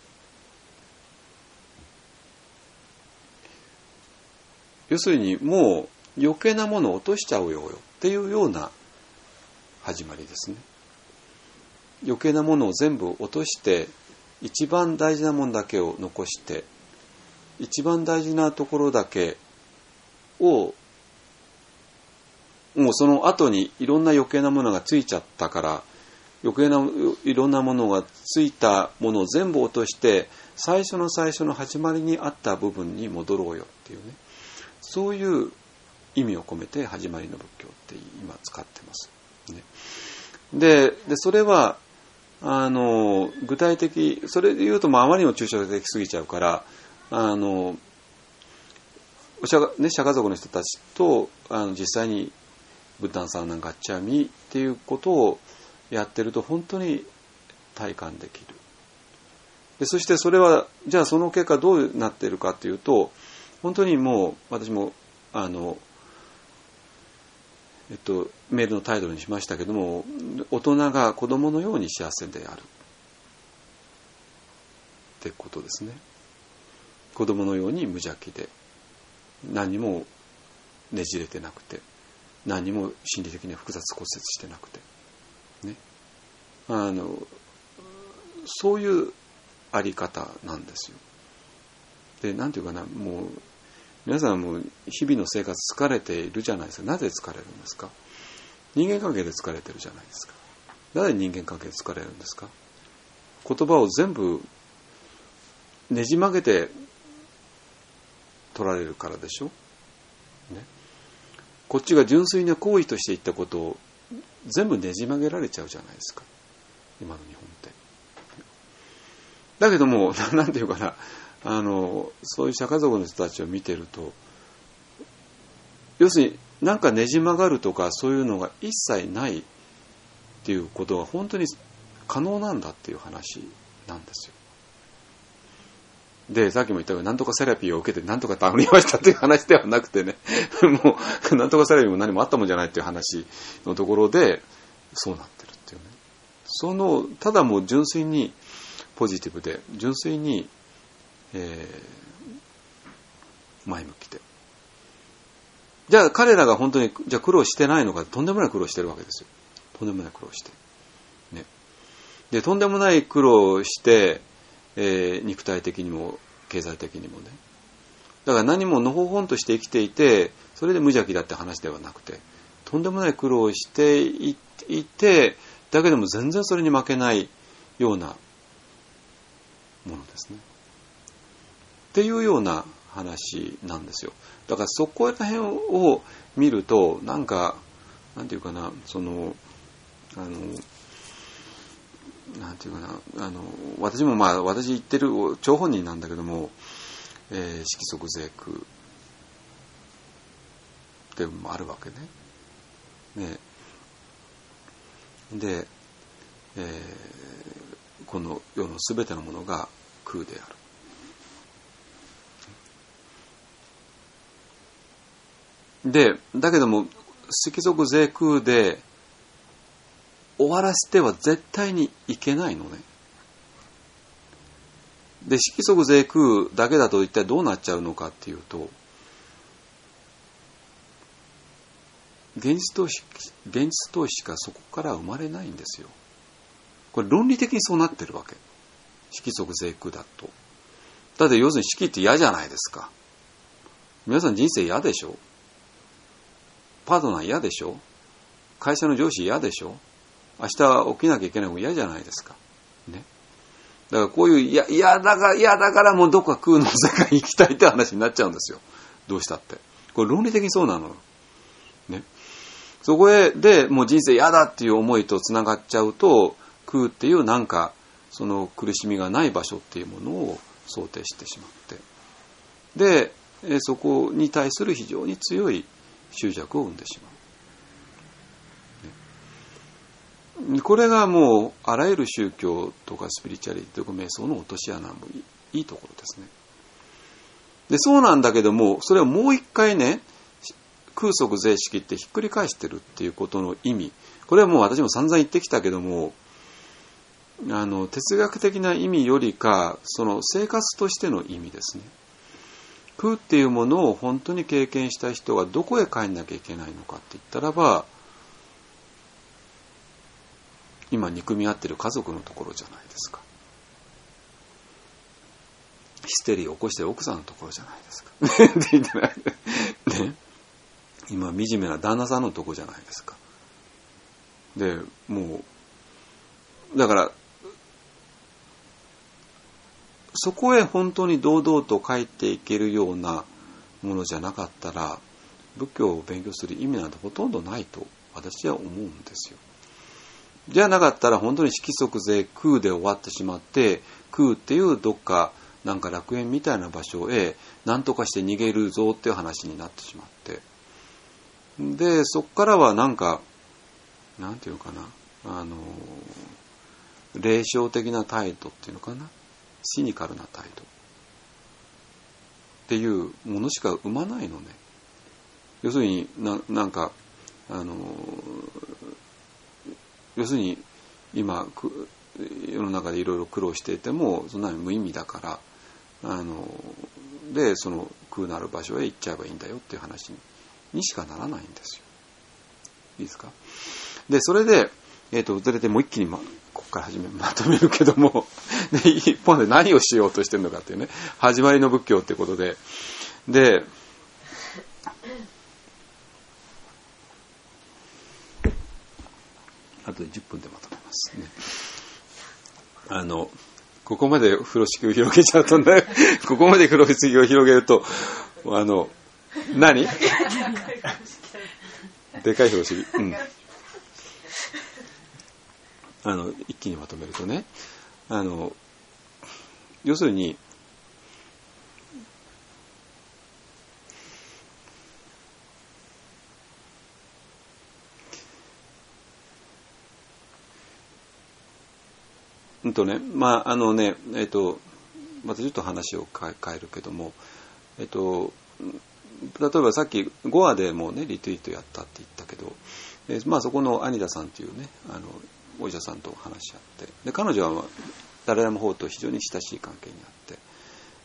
要するにもう余計なものを落としちゃおうよっていうような始まりですね。余計なものを全部落として一番大事なものだけを残して、一番大事なところだけをもうその後にいろんな余計なものがついちゃったから、余計ないろんなものがついたものを全部落として最初の最初の始まりにあった部分に戻ろうよっていうね、そういう意味を込めて始まりの仏教って今使ってます、ね、で, でそれはあの具体的、それで言うとまああまりにも抽象的すぎちゃうから、あの釈迦、ね、釈迦族の人たちとあの実際にブッダンサーナンガッチャミっていうことをやってると本当に体感できる。でそしてそれはじゃあその結果どうなっているかというと、本当にもう私もあの、えっと、メールのタイトルにしましたけども、大人が子供のように幸せであるってことですね。子供のように無邪気で何もねじれてなくて、何も心理的に複雑骨折してなくて、ね、あのそういうあり方なんですよ。で、なんていうかな、もう皆さんも日々の生活疲れているじゃないですか。なぜ疲れるんですか？人間関係で疲れてるじゃないですか。なぜ人間関係で疲れるんですか？言葉を全部ねじ曲げて取られるからでしょ、ね、こっちが純粋な行為として言ったことを全部ねじ曲げられちゃうじゃないですか、今の日本って。だけどもなんていうかな、あのそういう釈迦族の人たちを見てると、要するになんかねじ曲がるとかそういうのが一切ないっていうことが本当に可能なんだっていう話なんですよ。で、さっきも言ったように、なんとかセラピーを受けてなんとか治りましたっていう話ではなくてね、もうなんとかセラピーも何もあったもんじゃないっていう話のところでそうなってるっていうね。そのただもう純粋にポジティブで純粋に、えー、前向きで、じゃあ彼らが本当にじゃあ苦労してないのか、とんでもない苦労してるわけですよ。とんでもない苦労して、ね、でとんでもない苦労をして、えー、肉体的にも経済的にもね。だから何ものほほんとして生きていて、それで無邪気だって話ではなくて、とんでもない苦労をしていて、だけども全然それに負けないようなものですね。っていうような話なんですよ。だからそこら辺を見ると、なんかなんていうかな、そのあのなんていうかな、あの私もまあ私言ってる張本人なんだけども、えー、色即是空っていうのもあるわけね。ねで、えー、この世のすべてのものが空である。で、だけども色即是空で終わらせては絶対にいけないのね。で、色即是空だけだと一体どうなっちゃうのかっていうと、現実とし、現実としかそこから生まれないんですよ。これ論理的にそうなってるわけ。色即是空だと。だって要するに色って嫌じゃないですか。皆さん人生嫌でしょ？パートナー嫌でしょ？会社の上司嫌でしょ？明日起きなきゃいけないのも嫌じゃないですか。ね。だからこういう嫌、嫌だから、嫌だからもうどこか空の世界に行きたいって話になっちゃうんですよ。どうしたって。これ論理的にそうなの。ね。そこへ、で、もう人生嫌だっていう思いとつながっちゃうと、空っていうなんか、その苦しみがない場所っていうものを想定してしまって。で、そこに対する非常に強い執着を生んでしまう。これがもうあらゆる宗教とかスピリチュアリティとか瞑想の落とし穴もいいところですね。で、そうなんだけども、それをもう一回ね、空即是色ってひっくり返してるっていうことの意味、これはもう私も散々言ってきたけども、あの哲学的な意味よりか、その生活としての意味ですね。空っていうものを本当に経験した人がどこへ帰んなきゃいけないのかって言ったらば、今憎み合ってる家族のところじゃないですか。ヒステリーを起こしてる奥さんのところじゃないですか。ね、今惨めな旦那さんのところじゃないですか。で、もうだからそこへ本当に堂々と帰っていけるようなものじゃなかったら、仏教を勉強する意味なんてほとんどないと私は思うんですよ。じゃなかったら本当に色即是空で終わってしまって、空っていうどっかなんか楽園みたいな場所へ何とかして逃げるぞっていう話になってしまって、でそこからはなんかなんていうのかな、あの霊障的な態度っていうのかな、シニカルな態度っていうものしか生まないのね。要するに な, なんかあの要するに今世の中でいろいろ苦労していてもそんなに無意味だから、あのでその空なる場所へ行っちゃえばいいんだよっていう話にしかならないんですよ。いいですか。でそれで、えー、とずれてもう一気に、ま、ここから始めまとめるけどもで一方で何をしようとしてるのかっていうね、始まりの仏教ってことで、であとじゅっぷんでまとめますね。あのここまで風呂敷を広げちゃうとねここまで風呂敷を広げるとあの何でかい風呂敷、うん、あの一気にまとめるとね、あの要するにうんとね、まああのね、えっとまたちょっと話を変えるけども、えっと例えばさっきゴアでもねリトリートやったって言ったけど、えまあそこのアニダさんっていうねあのお医者さんと話し合って、で彼女はダライラマ法と非常に親しい関係にあって、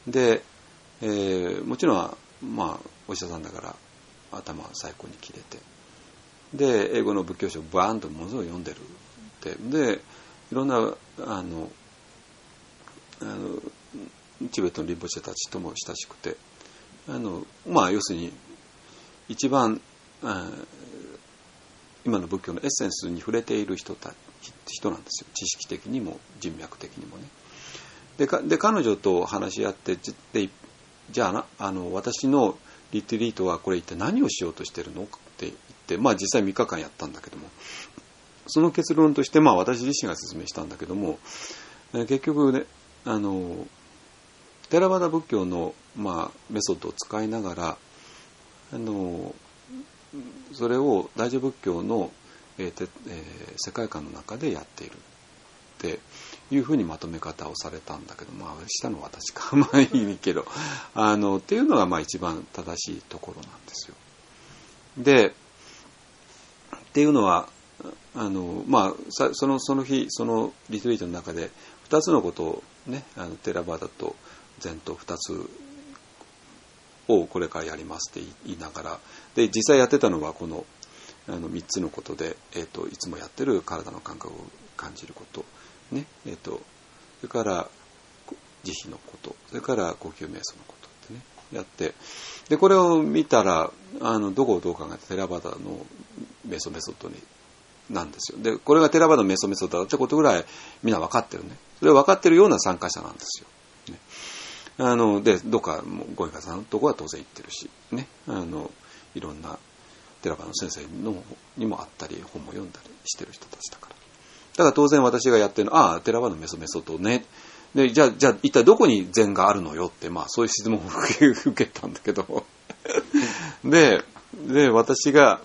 で、えー、もちろんまあお医者さんだから頭は最高に切れて、で英語の仏教書をバーンとものすごい読んでるってで。いろんなあのあのチベットのリンポチェたちとも親しくて、あのまあ要するに一番あ今の仏教のエッセンスに触れている人た人なんですよ。知識的にも人脈的にもね。でかで彼女と話し合ってでじゃあなあの私のリトリートはこれ一体何をしようとしてるのって言って、まあ実際みっかかんやったんだけども。その結論として、まあ、私自身が説明したんだけども、えー、結局ねあのテラバダ仏教の、まあ、メソッドを使いながらあのそれを大乗仏教の、えーてえー、世界観の中でやっているっていうふうにまとめ方をされたんだけど、まあしたのは私かまあいいけどあのっていうのがまあ一番正しいところなんですよ。でっていうのはあのまあ、そのその日そのリトリートの中でふたつのことをねあのテラバダと禅とふたつをこれからやりますって言いながらで実際やってたのはこのあのみっつのことで、えー、といつもやってる体の感覚を感じること、ねえー、とそれから慈悲のことそれから呼吸瞑想のことってねやってでこれを見たらあのどこをどう考えてテラバダの瞑想メソッドになんですよ。でこれがテラバダのメソメソだってことぐらいみんな分かってるね。それは分かってるような参加者なんですよ。ね、あのでどっかもごいかさんのとこは当然行ってるし、ね、あのいろんなテラバダの先生のにもあったり本も読んだりしてる人たちだから。だから当然私がやってるのはああテラバダのメソメソとね。でじゃあじゃあ一体どこに禅があるのよってまあそういう質問を受けたんだけどでで私が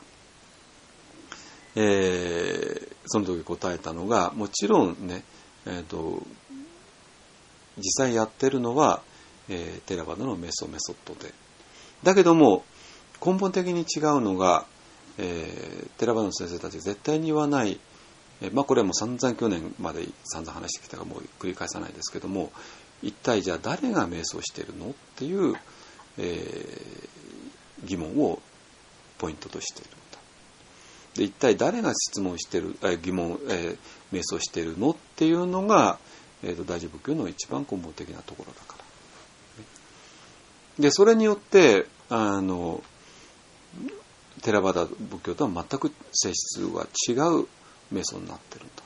えー、その時答えたのがもちろんね、えーと、実際やってるのは、えー、テラバダのメソメソッドでだけども根本的に違うのが、えー、テラバダの先生たち絶対に言わない、えーまあ、これはもう散々去年まで散々話してきたからもう繰り返さないですけども一体じゃあ誰が瞑想してるのっていう、えー、疑問をポイントとしている。で一体誰が質問してる疑問、えー、瞑想してるのっていうのが、えー、と大乗仏教の一番根本的なところだから。でそれによってあのテラバダ仏教とは全く性質が違う瞑想になってるんだってこと。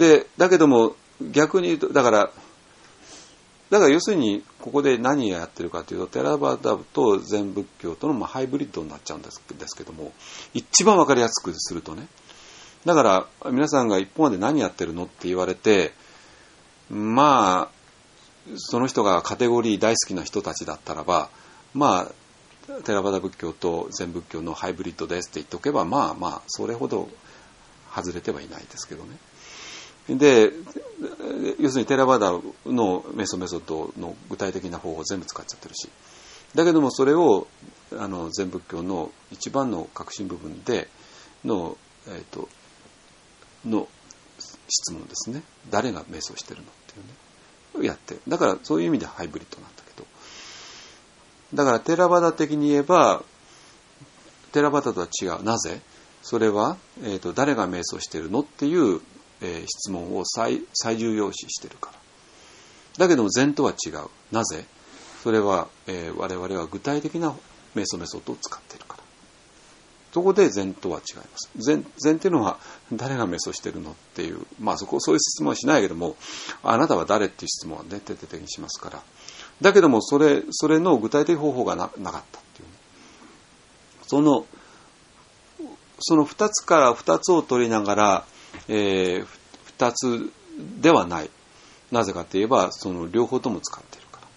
でだけども逆に言うとだからだから要するにここで何をやってるかというとテラバダと禅仏教とのまあハイブリッドになっちゃうんですけども一番わかりやすくするとねだから皆さんが一方で何やってるのって言われてまあその人がカテゴリー大好きな人たちだったらば、まあテラバダ仏教と禅仏教のハイブリッドですって言っておけば、まあまあそれほど外れてはいないですけどね。で、要するにテラバダのメソメソッドの具体的な方法を全部使っちゃってるし、だけどもそれをあの禅仏教の一番の核心部分での、えーと、の質問ですね。誰が瞑想してるのっていうね、やって、だからそういう意味でハイブリッドなんだけど、だからテラバダ的に言えばテラバダとは違う。なぜ？それは、えーと、誰が瞑想してるのっていう、えー、質問を 最, 最重要視してるから。だけども禅とは違う。なぜ？それは、えー、我々は具体的な瞑想メソッドを使っているから。そこで禅とは違います。禅、禅っていうのは誰が瞑想してるのっていう、まあそこそういう質問はしないけども、あなたは誰っていう質問はね徹底的にしますから。だけどもそれそれの具体的方法が な, なかったっていう、ね、そのその二つから二つを取りながら、えー、二つではない。なぜかといえばその両方とも使っているから、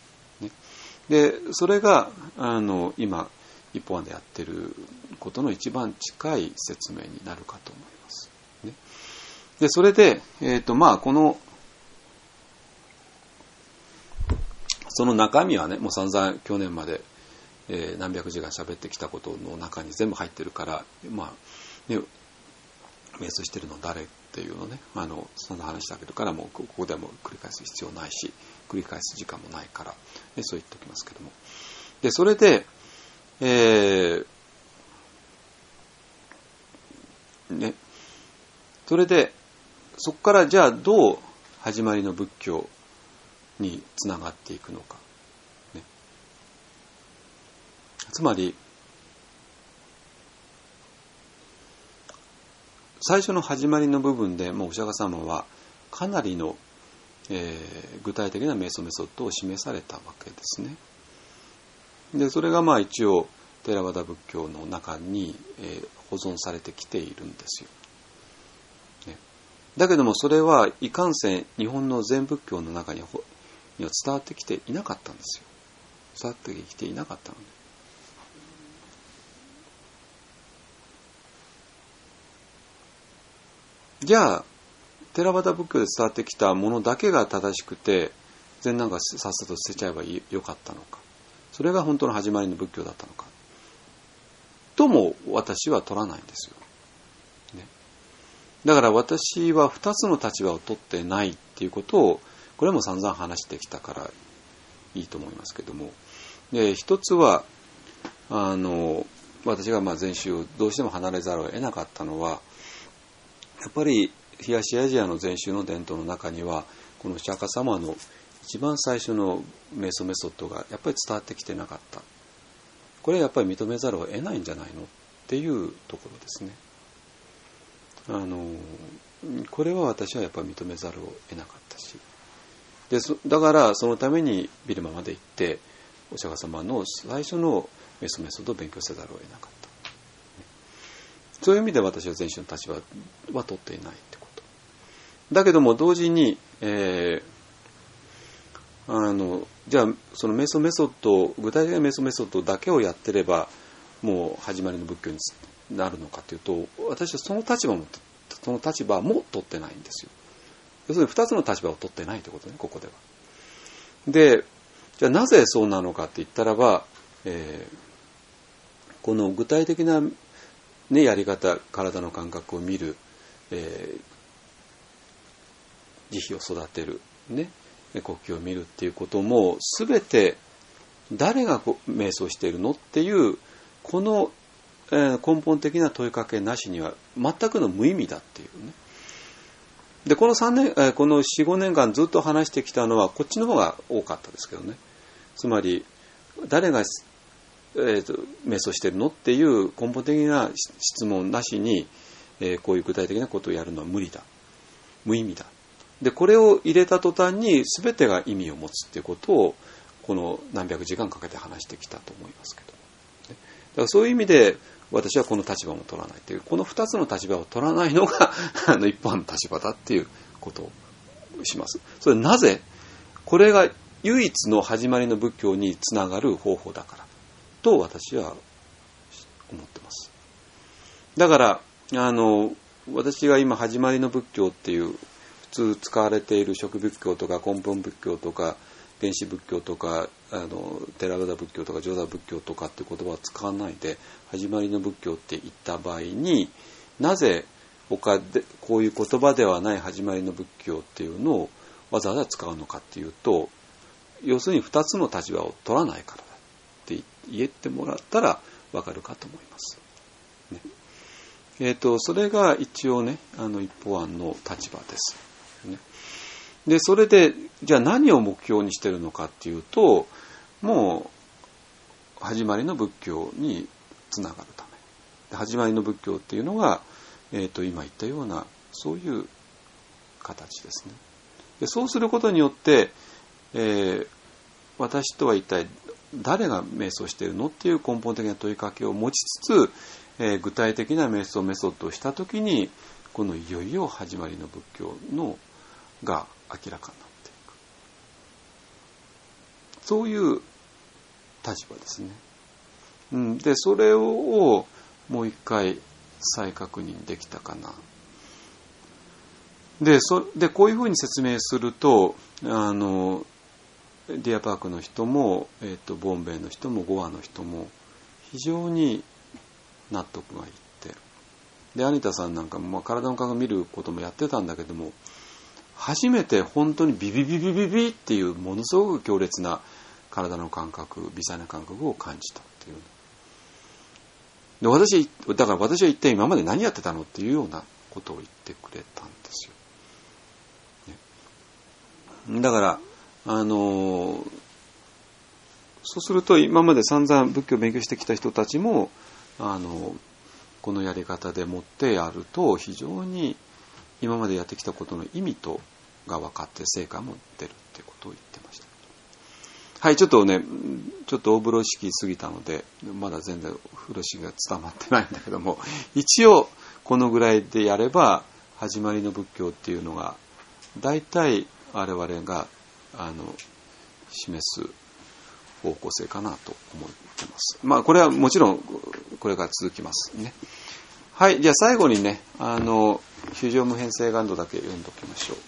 ね、でそれがあの今一本案でやってることの一番近い説明になるかと思います。ね、でそれで、えーとまあ、このその中身はね、もう散々去年まで、えー、何百時間喋ってきたことの中に全部入ってるから、まあね、瞑想してるの誰っていうのね、あのそんな話だけどからもうここでも繰り返す必要ないし、繰り返す時間もないから、ね、そう言っておきますけども、でそれで、えー、ね、それでそこからじゃあどう始まりの仏教につながっていくのか、ね、つまり最初の始まりの部分でもうお釈迦様はかなりの、えー、具体的な瞑想メソッドを示されたわけですね。でそれがまあ一応テラバダ仏教の中に、えー、保存されてきているんですよ、ね、だけどもそれはいかんせん日本の禅仏教の中には伝わってきていなかったんですよ。伝わってきていなかったので、じゃあテラバダ仏教で伝わってきたものだけが正しくて禅なんかさっさと捨てちゃえばよかったのか、それが本当の始まりの仏教だったのかとも私は取らないんですよ、ね、だから私は二つの立場を取ってないっていうことをこれも散々話してきたからいいと思いますけども、で一つはあの私がまあ禅宗をどうしても離れざるを得なかったのは、やっぱり東アジアの禅宗の伝統の中にはこの釈迦様の一番最初の瞑想メソッドがやっぱり伝わってきてなかった。これはやっぱり認めざるを得ないんじゃないのっていうところですね。あのこれは私はやっぱり認めざるを得なかったし、でだからそのためにビルマまで行ってお釈迦様の最初のメソメソッドを勉強せざるを得なかった。そういう意味で私は禅宗の立場は取っていないってこと。だけども同時に、えー、あのじゃあそのメソメソッド具体的なメソメソッドだけをやってればもう始まりの仏教になるのかというと、私はその立場もその立場も取ってないんですよ。要するに二つの立場を取ってないということね、ここでは。で、じゃあなぜそうなのかって言ったらば、えー、この具体的な、ね、やり方、体の感覚を見る、えー、慈悲を育てる、ね、呼吸を見るっていうことも全て誰が瞑想しているのっていうこの、えー、根本的な問いかけなしには全くの無意味だっていうね。でこのさんねん、えー、このよん、ごねんかんずっと話してきたのはこっちの方が多かったですけどね。つまり誰が、えー、と瞑想しているのっていう根本的な質問なしに、えー、こういう具体的なことをやるのは無理だ、無意味だ。でこれを入れた途端に全てが意味を持つっていうことをこの何百時間かけて話してきたと思いますけど、だからそういう意味で私はこの立場も取らないという、この二つの立場を取らないのがあの一般の立場だっていうことをします。それなぜこれが唯一の始まりの仏教につながる方法だからと私は思ってます。だからあの私が今始まりの仏教っていう普通使われている諸仏教とか根本仏教とか原始仏教とかあのテラヴァダ仏教とか上座仏教とかっていう言葉を使わないで始まりの仏教って言った場合に、なぜ他でこういう言葉ではない始まりの仏教っていうのをわざわざ使うのかっていうと、要するに二つの立場を取らないからだって言ってもらったらわかるかと思います、ね。えーと、それが一応ね、あの一方案の立場です、ね。で、それでじゃあ何を目標にしてるのかっていうと、もう始まりの仏教につながるため、始まりの仏教っていうのが、えーと、今言ったようなそういう形ですね。で、そうすることによって、えー、私とは一体誰が瞑想しているのっていう根本的な問いかけを持ちつつ、えー、具体的な瞑想メソッドをしたときに、このいよいよ始まりの仏教のが明らかになっていく、そういう立場ですね。うん、でそれをもう一回再確認できたかな。でそでこういうふうに説明すると、あのディアパークの人も、えー、とボンベイの人もゴアの人も非常に納得がいってる。でアニタさんなんかも、まあ、体の感覚を見ることもやってたんだけども、初めて本当にビビビビビビっていうものすごく強烈な体の感覚、微細な感覚を感じたっていう。で私だから私は一体今まで何やってたのっていうようなことを言ってくれたんですよ。ね、だからあのそうすると今まで散々仏教を勉強してきた人たちもあのこのやり方でもってやると非常に今までやってきたことの意味とが分かって成果も出るってことを言ってました。はい、ちょっとね、ちょっと大風呂敷過ぎたのでまだ全然風呂敷が伝わってないんだけども、一応このぐらいでやれば始まりの仏教っていうのが大体我々があの示す方向性かなと思ってます。まあこれはもちろんこれから続きますね。はい、じゃあ最後にね、あの非常無変性願度だけ読んでおきましょう。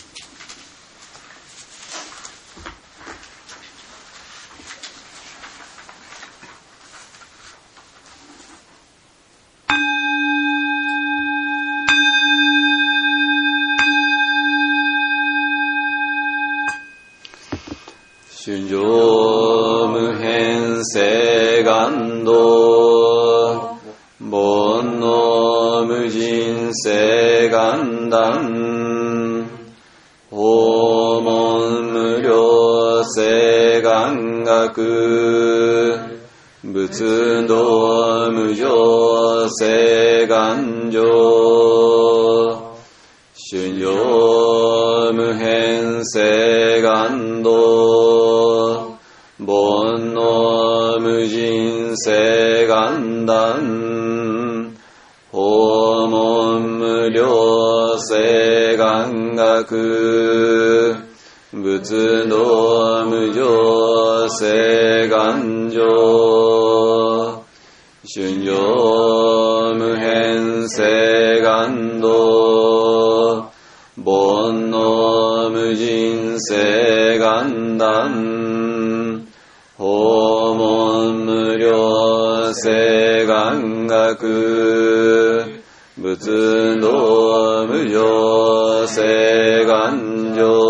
衆生無変性願度、煩悩無人性願断、訪問無量性願学、仏道無常性願上、衆生無変性願度、煩悩無人性願断、訪問無量性願学、仏道無常性願上、衆生無変性願度、煩悩無人性願断、訪問無量性願学、仏道無常性願上。